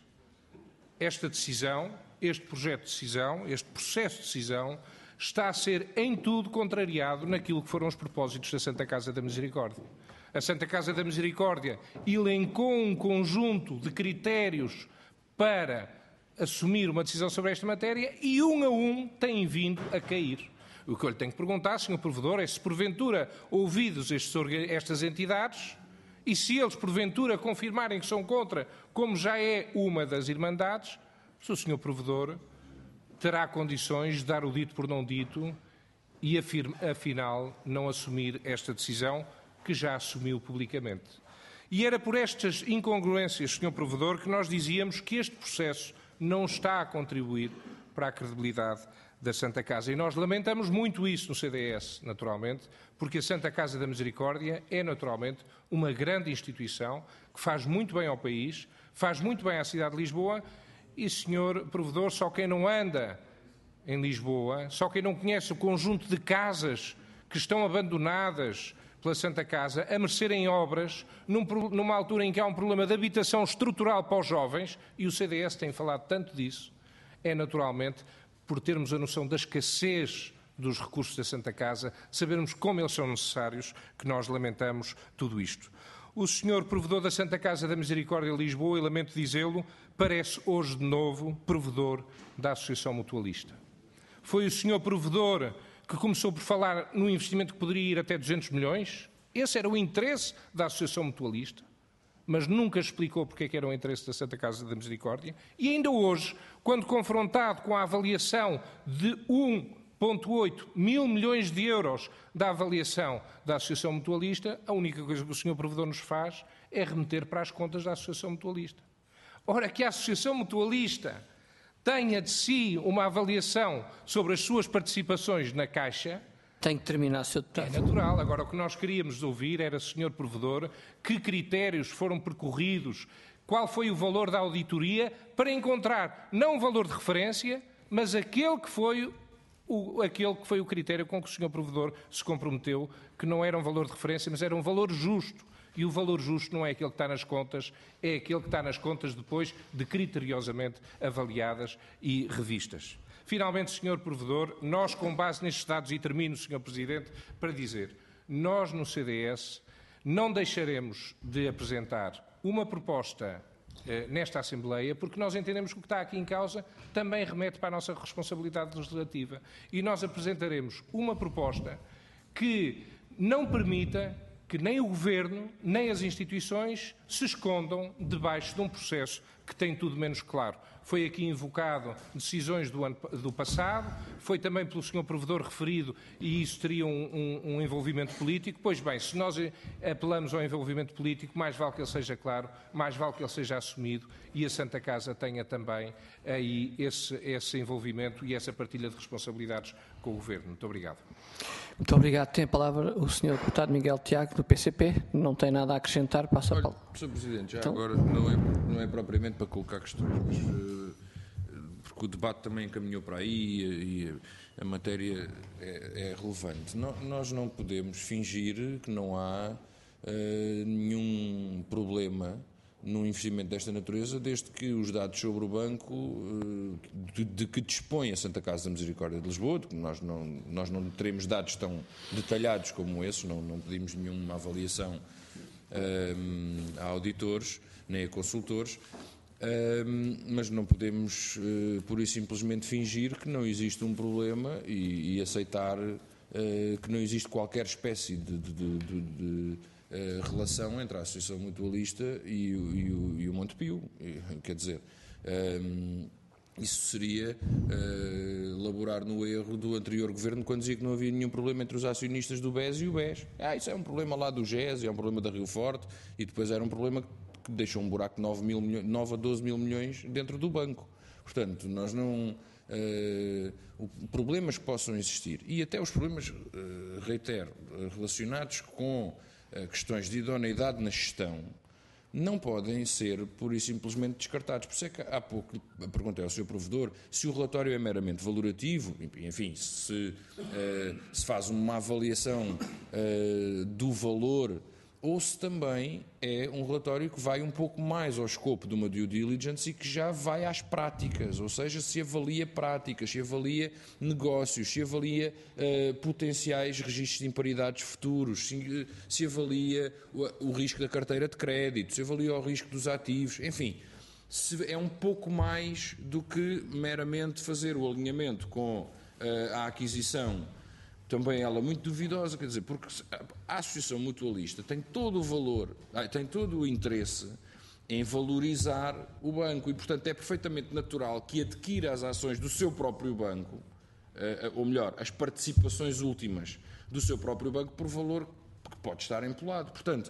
Esta decisão, este projeto de decisão, este processo de decisão, está a ser em tudo contrariado naquilo que foram os propósitos da Santa Casa da Misericórdia. A Santa Casa da Misericórdia elencou um conjunto de critérios para assumir uma decisão sobre esta matéria e, um a um, têm vindo a cair. O que eu lhe tenho que perguntar, Sr. Provedor, é se porventura ouvidos estas entidades e se eles porventura confirmarem que são contra, como já é uma das Irmandades, se o Sr. Provedor terá condições de dar o dito por não dito e, afinal, não assumir esta decisão que já assumiu publicamente. E era por estas incongruências, Sr. Provedor, que nós dizíamos que este processo não está a contribuir para a credibilidade da Santa Casa. E nós lamentamos muito isso no CDS, naturalmente, porque a Santa Casa da Misericórdia é, naturalmente, uma grande instituição que faz muito bem ao país, faz muito bem à cidade de Lisboa e, Sr. Provedor, só quem não anda em Lisboa, só quem não conhece o conjunto de casas que estão abandonadas pela Santa Casa a merecerem obras numa altura em que há um problema de habitação estrutural para os jovens, e o CDS tem falado tanto disso, é naturalmente por termos a noção da escassez dos recursos da Santa Casa, sabermos como eles são necessários, que nós lamentamos tudo isto. O Sr. Provedor da Santa Casa da Misericórdia de Lisboa, e lamento dizê-lo, parece hoje de novo provedor da Associação Mutualista. Foi o Sr. Provedor que começou por falar no investimento que poderia ir até 200 milhões. Esse era o interesse da Associação Mutualista, mas nunca explicou porque é que era o interesse da Santa Casa da Misericórdia. E ainda hoje, quando confrontado com a avaliação de 1,8 mil milhões de euros da avaliação da Associação Mutualista, a única coisa que o Sr. Provedor nos faz é remeter para as contas da Associação Mutualista. Ora, que a Associação Mutualista tenha de si uma avaliação sobre as suas participações na Caixa... Tem que terminar, Sr. Deputado. É natural. Agora, o que nós queríamos ouvir era, Sr. Provedor, que critérios foram percorridos, qual foi o valor da auditoria, para encontrar não um valor de referência, mas aquele que foi o critério com que o Sr. Provedor se comprometeu, que não era um valor de referência, mas era um valor justo. E o valor justo não é aquele que está nas contas, é aquele que está nas contas depois de criteriosamente avaliadas e revistas. Finalmente, Sr. Provedor, nós, com base nestes dados, e termino, Sr. Presidente, para dizer, nós no CDS não deixaremos de apresentar uma proposta nesta Assembleia, porque nós entendemos que o que está aqui em causa também remete para a nossa responsabilidade legislativa. E nós apresentaremos uma proposta que não permita que nem o Governo, nem as instituições se escondam debaixo de um processo que tem tudo menos claro. Foi aqui invocado decisões do passado, foi também pelo Sr. Provedor referido, e isso teria um envolvimento político. Pois bem, se nós apelamos ao envolvimento político, mais vale que ele seja claro, mais vale que ele seja assumido e a Santa Casa tenha também aí esse envolvimento e essa partilha de responsabilidades com o Governo. Muito obrigado. Muito obrigado. Tem a palavra o Sr. Deputado Miguel Tiago, do PCP. Não tem nada a acrescentar. Passa a palavra. Sr. Presidente, já Então, agora não é propriamente para colocar questões, mas porque o debate também encaminhou para aí e a matéria é relevante. Nós não podemos fingir que não há nenhum problema num investimento desta natureza, desde que os dados sobre o banco de que dispõe a Santa Casa da Misericórdia de Lisboa, de que nós não teremos dados tão detalhados como esses, não pedimos nenhuma avaliação a auditores nem a consultores, mas não podemos pura e simplesmente fingir que não existe um problema e aceitar que não existe qualquer espécie de relação entre a Associação Mutualista e o Montepio. Quer dizer, isso seria laborar no erro do anterior governo quando dizia que não havia nenhum problema entre os acionistas do BES e o BES. Isso é um problema lá do GES, é um problema da Rio Forte, e depois era um problema que deixou um buraco de 9 a 12 mil milhões dentro do banco. Portanto, nós não... problemas que possam existir, e até os problemas, reitero, relacionados com questões de idoneidade na gestão, não podem ser pura e simplesmente descartados. Por isso é que há pouco perguntei ao Sr. Provedor se o relatório é meramente valorativo, enfim, se faz uma avaliação do valor, ou se também é um relatório que vai um pouco mais ao escopo de uma due diligence e que já vai às práticas, ou seja, se avalia práticas, se avalia negócios, se avalia potenciais registros de imparidades futuros, se avalia o risco da carteira de crédito, se avalia o risco dos ativos, enfim, é um pouco mais do que meramente fazer o alinhamento com a aquisição, também ela muito duvidosa, quer dizer, porque a Associação Mutualista tem todo o valor, tem todo o interesse em valorizar o banco e, portanto, é perfeitamente natural que adquira as ações do seu próprio banco, ou melhor, as participações últimas do seu próprio banco por valor que pode estar empolado. Portanto,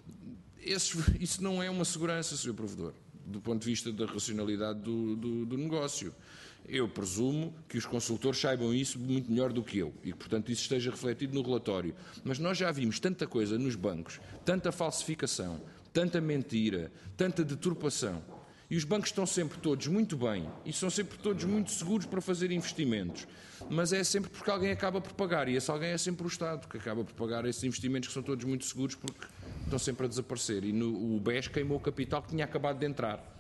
isso não é uma segurança, Sr. Provedor, do ponto de vista da racionalidade do negócio. Eu presumo que os consultores saibam isso muito melhor do que eu e que, portanto, isso esteja refletido no relatório. Mas nós já vimos tanta coisa nos bancos, tanta falsificação, tanta mentira, tanta deturpação. E os bancos estão sempre todos muito bem e são sempre todos muito seguros para fazer investimentos. Mas é sempre porque alguém acaba por pagar, e esse alguém é sempre o Estado que acaba por pagar esses investimentos que são todos muito seguros porque estão sempre a desaparecer. E o BES queimou o capital que tinha acabado de entrar.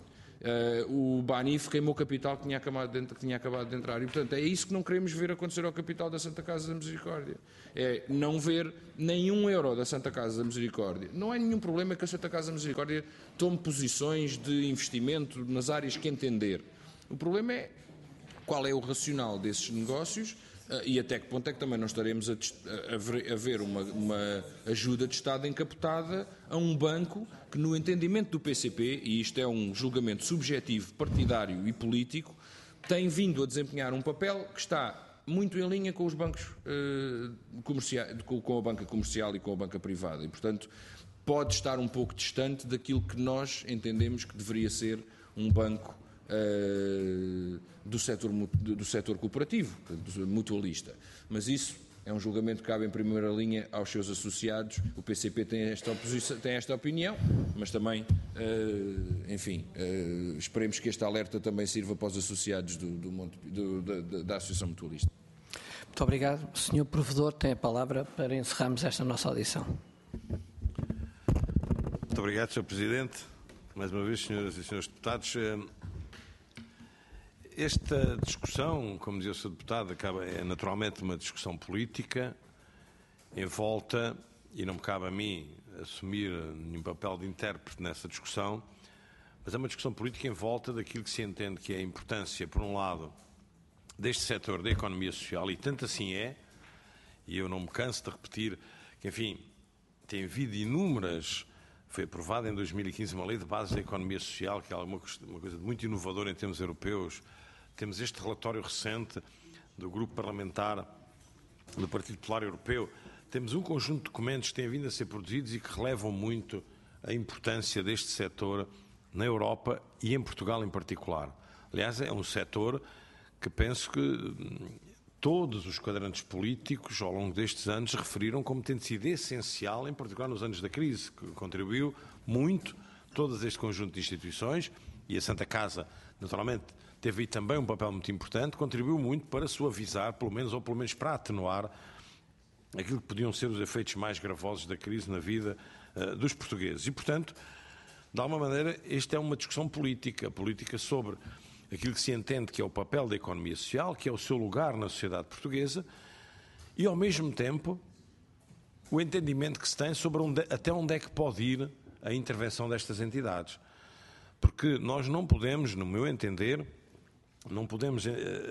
O Banif queimou o capital que tinha acabado de entrar. E, portanto, é isso que não queremos ver acontecer ao capital da Santa Casa da Misericórdia. É não ver nenhum euro da Santa Casa da Misericórdia. Não é nenhum problema que a Santa Casa da Misericórdia tome posições de investimento nas áreas que entender. O problema é qual é o racional desses negócios e até que ponto é que também não estaremos a ver uma ajuda de Estado encapotada a um banco que, no entendimento do PCP, e isto é um julgamento subjetivo, partidário e político, tem vindo a desempenhar um papel que está muito em linha com os bancos comerciais, com a banca comercial e com a banca privada. E, portanto, pode estar um pouco distante daquilo que nós entendemos que deveria ser um banco do setor cooperativo, do mutualista. Mas isso é um julgamento que cabe em primeira linha aos seus associados. O PCP tem esta opinião, mas também, enfim, esperemos que este alerta também sirva para os associados da Associação Mutualista. Muito obrigado. O Sr. Provedor tem a palavra para encerrarmos esta nossa audição. Muito obrigado, Sr. Presidente. Mais uma vez, senhoras e senhores deputados, esta discussão, como dizia o Sr. Deputado, é naturalmente uma discussão política em volta, e não me cabe a mim assumir nenhum papel de intérprete nessa discussão, mas é uma discussão política em volta daquilo que se entende que é a importância, por um lado, deste setor da economia social, e tanto assim é, e eu não me canso de repetir que, enfim, tem havido inúmeras Foi aprovada em 2015 uma lei de bases da economia social, que é uma coisa muito inovadora em termos europeus. Temos este relatório recente do Grupo Parlamentar do Partido Popular Europeu. Temos um conjunto de documentos que têm vindo a ser produzidos e que relevam muito a importância deste setor na Europa e em Portugal em particular. Aliás, é um setor que penso que todos os quadrantes políticos ao longo destes anos referiram como tendo sido essencial, em particular nos anos da crise, que contribuiu muito todo este conjunto de instituições, e a Santa Casa, naturalmente, teve aí também um papel muito importante, contribuiu muito para suavizar, pelo menos para atenuar aquilo que podiam ser os efeitos mais gravosos da crise na vida dos portugueses. E, portanto, de alguma maneira, esta é uma discussão política sobre aquilo que se entende que é o papel da economia social, que é o seu lugar na sociedade portuguesa, e, ao mesmo tempo, o entendimento que se tem sobre até onde é que pode ir a intervenção destas entidades. Porque nós não podemos, no meu entender, não podemos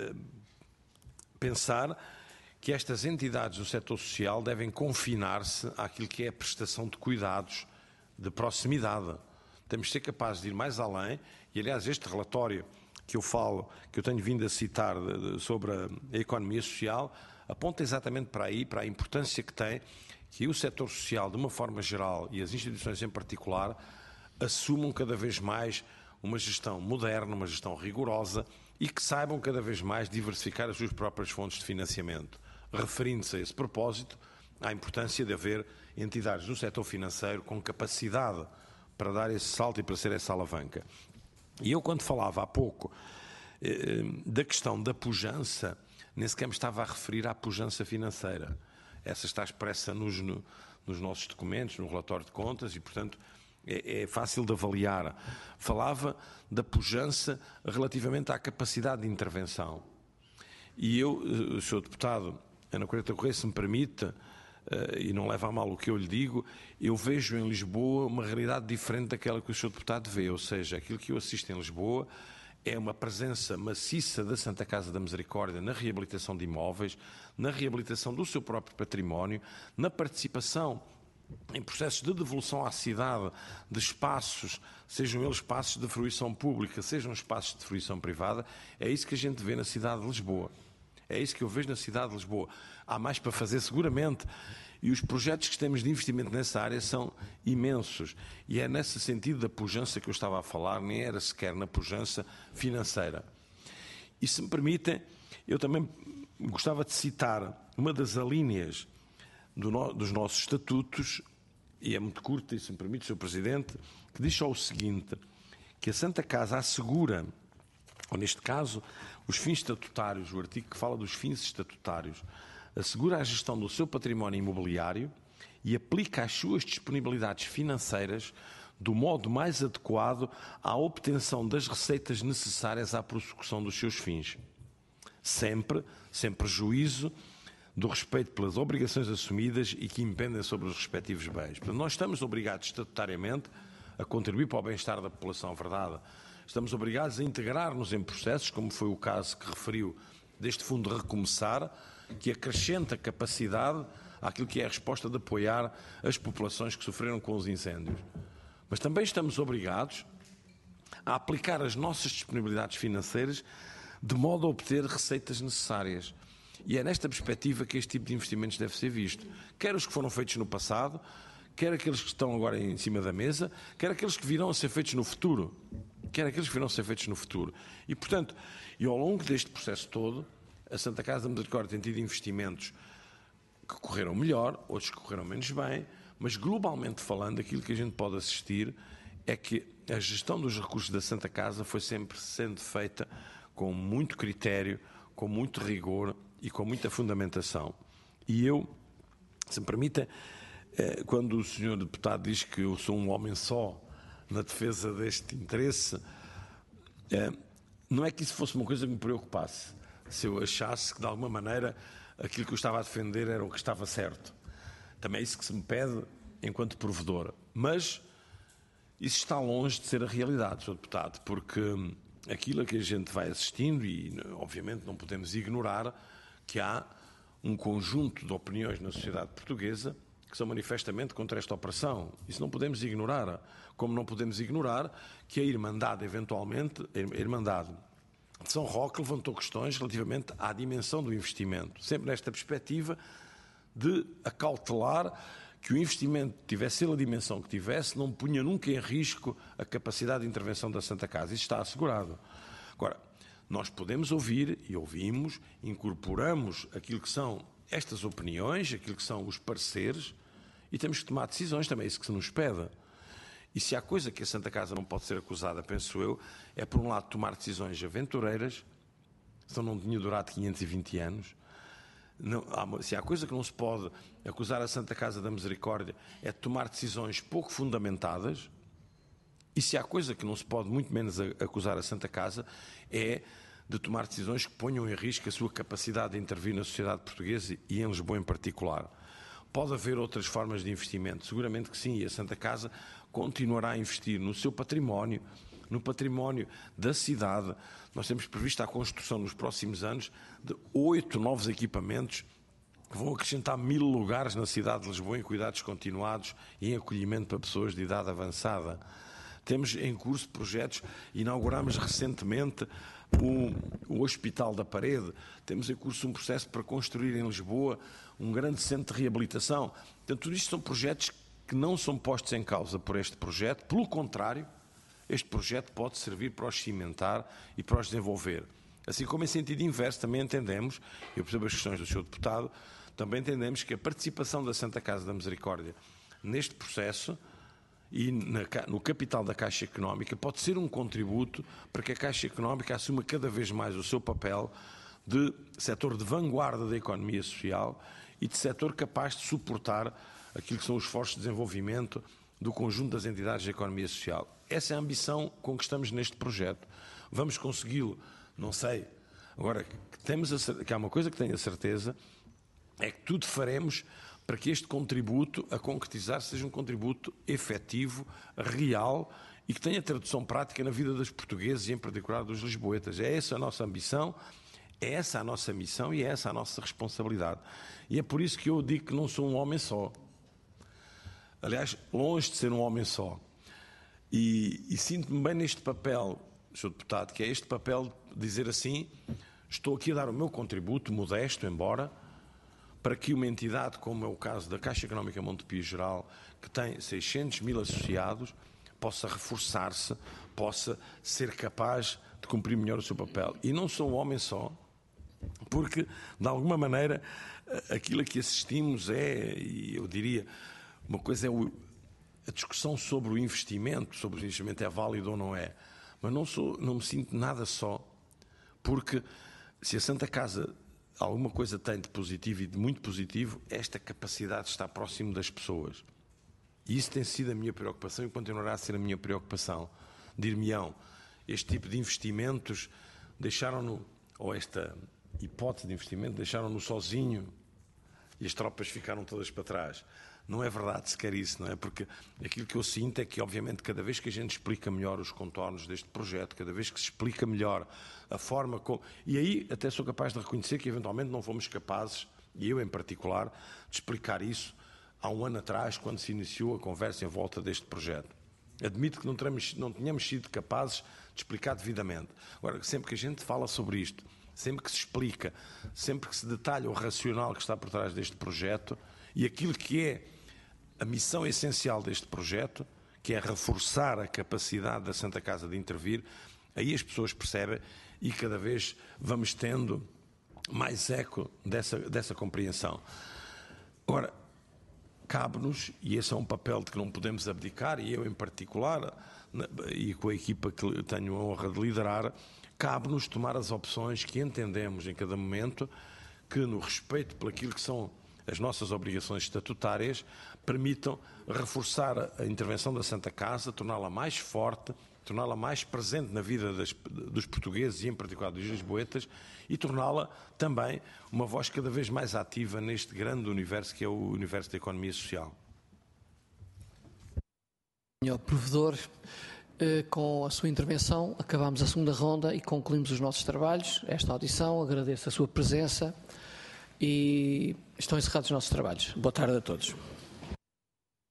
pensar que estas entidades do setor social devem confinar-se àquilo que é a prestação de cuidados de proximidade. Temos de ser capazes de ir mais além, e, aliás, este relatório que eu tenho vindo a citar sobre a economia social, aponta exatamente para aí, para a importância que tem que o setor social, de uma forma geral, e as instituições em particular, assumam cada vez mais uma gestão moderna, uma gestão rigorosa e que saibam cada vez mais diversificar as suas próprias fontes de financiamento. Referindo-se a esse propósito, à importância de haver entidades do setor financeiro com capacidade para dar esse salto e para ser essa alavanca. E eu, quando falava há pouco da questão da pujança, nem sequer me estava a referir à pujança financeira. Essa está expressa nos nossos documentos, no relatório de contas, e, portanto, é fácil de avaliar. Falava da pujança relativamente à capacidade de intervenção. E eu, Sr. Deputado Ana Correia Correia, se me permite, e não leva a mal o que eu lhe digo, eu vejo em Lisboa uma realidade diferente daquela que o Sr. Deputado vê, ou seja, aquilo que eu assisto em Lisboa é uma presença maciça da Santa Casa da Misericórdia na reabilitação de imóveis, na reabilitação do seu próprio património, na participação em processos de devolução à cidade de espaços, sejam eles espaços de fruição pública, sejam espaços de fruição privada. É isso que a gente vê na cidade de Lisboa. É isso que eu vejo na cidade de Lisboa. Há mais para fazer, seguramente, e os projetos que temos de investimento nessa área são imensos. E é nesse sentido da pujança que eu estava a falar, nem era sequer na pujança financeira. E, se me permitem, eu também gostava de citar uma das alíneas dos nossos estatutos, e é muito curta, e se me permite, Sr. Presidente, que diz só o seguinte, que a Santa Casa assegura, ou neste caso, os fins estatutários, o artigo que fala dos fins estatutários, assegura a gestão do seu património imobiliário e aplica as suas disponibilidades financeiras do modo mais adequado à obtenção das receitas necessárias à prossecução dos seus fins. Sempre, sem prejuízo do respeito pelas obrigações assumidas e que impendem sobre os respectivos bens. Portanto, nós estamos obrigados estatutariamente a contribuir para o bem-estar da população, verdade? Estamos obrigados a integrar-nos em processos, como foi o caso que referiu deste Fundo Recomeçar, que acrescenta capacidade àquilo que é a resposta de apoiar as populações que sofreram com os incêndios. Mas também estamos obrigados a aplicar as nossas disponibilidades financeiras de modo a obter receitas necessárias. E é nesta perspectiva que este tipo de investimentos deve ser visto. Quer os que foram feitos no passado, quer aqueles que estão agora em cima da mesa, quer aqueles que virão a ser feitos no futuro. E, portanto, ao longo deste processo todo, a Santa Casa da Misericórdia tem tido investimentos que correram melhor, outros que correram menos bem, mas globalmente falando, aquilo que a gente pode assistir é que a gestão dos recursos da Santa Casa foi sempre sendo feita com muito critério, com muito rigor e com muita fundamentação. E eu, se me permita, quando o Sr. Deputado diz que eu sou um homem só na defesa deste interesse, não é que isso fosse uma coisa que me preocupasse, se eu achasse que de alguma maneira aquilo que eu estava a defender era o que estava certo. Também é isso que se me pede enquanto provedor. Mas isso está longe de ser a realidade, Sr. Deputado, porque aquilo a que a gente vai assistindo, e obviamente não podemos ignorar que há um conjunto de opiniões na sociedade portuguesa que são manifestamente contra esta operação. Isso não podemos ignorar, como não podemos ignorar que a Irmandade, eventualmente, a Irmandade de São Roque levantou questões relativamente à dimensão do investimento, sempre nesta perspectiva de acautelar que o investimento tivesse a dimensão que tivesse, não punha nunca em risco a capacidade de intervenção da Santa Casa. Isso está assegurado. Agora, nós podemos ouvir, e ouvimos, incorporamos aquilo que são estas opiniões, aquilo que são os pareceres, e temos que tomar decisões, também é isso que se nos pede. E se há coisa que a Santa Casa não pode ser acusada, penso eu, é por um lado tomar decisões aventureiras, senão não tinha durado 520 anos. Não, se há coisa que não se pode acusar a Santa Casa da Misericórdia é tomar decisões pouco fundamentadas, e se há coisa que não se pode muito menos acusar a Santa Casa é de tomar decisões que ponham em risco a sua capacidade de intervir na sociedade portuguesa e em Lisboa em particular. Pode haver outras formas de investimento, seguramente que sim, e a Santa Casa continuará a investir no seu património, no património da cidade. Nós temos previsto a construção nos próximos anos de 8 novos equipamentos que vão acrescentar 1000 lugares na cidade de Lisboa em cuidados continuados e em acolhimento para pessoas de idade avançada. Temos em curso projetos, inauguramos recentemente o Hospital da Parede, temos em curso um processo para construir em Lisboa um grande centro de reabilitação. Portanto, tudo isto são projetos que não são postos em causa por este projeto, pelo contrário, este projeto pode servir para os cimentar e para os desenvolver. Assim como em sentido inverso também entendemos, eu percebo as questões do Sr. Deputado, também entendemos que a participação da Santa Casa da Misericórdia neste processo e no capital da Caixa Económica pode ser um contributo para que a Caixa Económica assuma cada vez mais o seu papel de setor de vanguarda da economia social e de setor capaz de suportar aquilo que são os esforços de desenvolvimento do conjunto das entidades da economia social. Essa é a ambição com que estamos neste projeto. Vamos consegui-lo? Não sei. Agora, que há uma coisa que tenho a certeza, é que tudo faremos para que este contributo a concretizar seja um contributo efetivo, real e que tenha tradução prática na vida dos portugueses e em particular dos lisboetas. É essa a nossa ambição, é essa a nossa missão e é essa a nossa responsabilidade. E é por isso que eu digo que não sou um homem só. Aliás, longe de ser um homem só. E sinto-me bem neste papel, Sr. Deputado, que é este papel de dizer assim, estou aqui a dar o meu contributo, modesto, embora, para que uma entidade, como é o caso da Caixa Económica Montepio Geral, que tem 600 mil associados, possa reforçar-se, possa ser capaz de cumprir melhor o seu papel. E não sou um homem só, porque, de alguma maneira, aquilo a que assistimos é, e eu diria, uma coisa é a discussão sobre o investimento, sobre o investimento é válido ou não é, mas não me sinto nada só, porque se a Santa Casa alguma coisa tem de positivo e de muito positivo, é esta capacidade de estar próximo das pessoas. E isso tem sido a minha preocupação e continuará a ser a minha preocupação. Dir-me-ão, este tipo de investimentos deixaram-no, ou esta hipótese de investimento, deixaram-no sozinho e as tropas ficaram todas para trás. Não é verdade sequer isso, não é? Porque aquilo que eu sinto é que, obviamente, cada vez que a gente explica melhor os contornos deste projeto, cada vez que se explica melhor a forma como... E aí até sou capaz de reconhecer que, eventualmente, não fomos capazes, e eu em particular, de explicar isso há um ano atrás, quando se iniciou a conversa em volta deste projeto. Admito que não tenhamos sido capazes de explicar devidamente. Agora, sempre que a gente fala sobre isto, sempre que se explica, sempre que se detalha o racional que está por trás deste projeto e aquilo que é a missão essencial deste projeto, que é reforçar a capacidade da Santa Casa de intervir, aí as pessoas percebem e cada vez vamos tendo mais eco dessa compreensão. Agora, cabe-nos, e esse é um papel de que não podemos abdicar, e eu em particular, e com a equipa que tenho a honra de liderar, cabe-nos tomar as opções que entendemos em cada momento que, no respeito por aquilo que são as nossas obrigações estatutárias, permitam reforçar a intervenção da Santa Casa, torná-la mais forte, torná-la mais presente na vida dos portugueses e, em particular, dos lisboetas, e torná-la também uma voz cada vez mais ativa neste grande universo que é o universo da economia social. Senhor Provedor, com a sua intervenção acabamos a segunda ronda e concluímos os nossos trabalhos. Esta audição, agradeço a sua presença e estão encerrados os nossos trabalhos. Boa tarde a todos.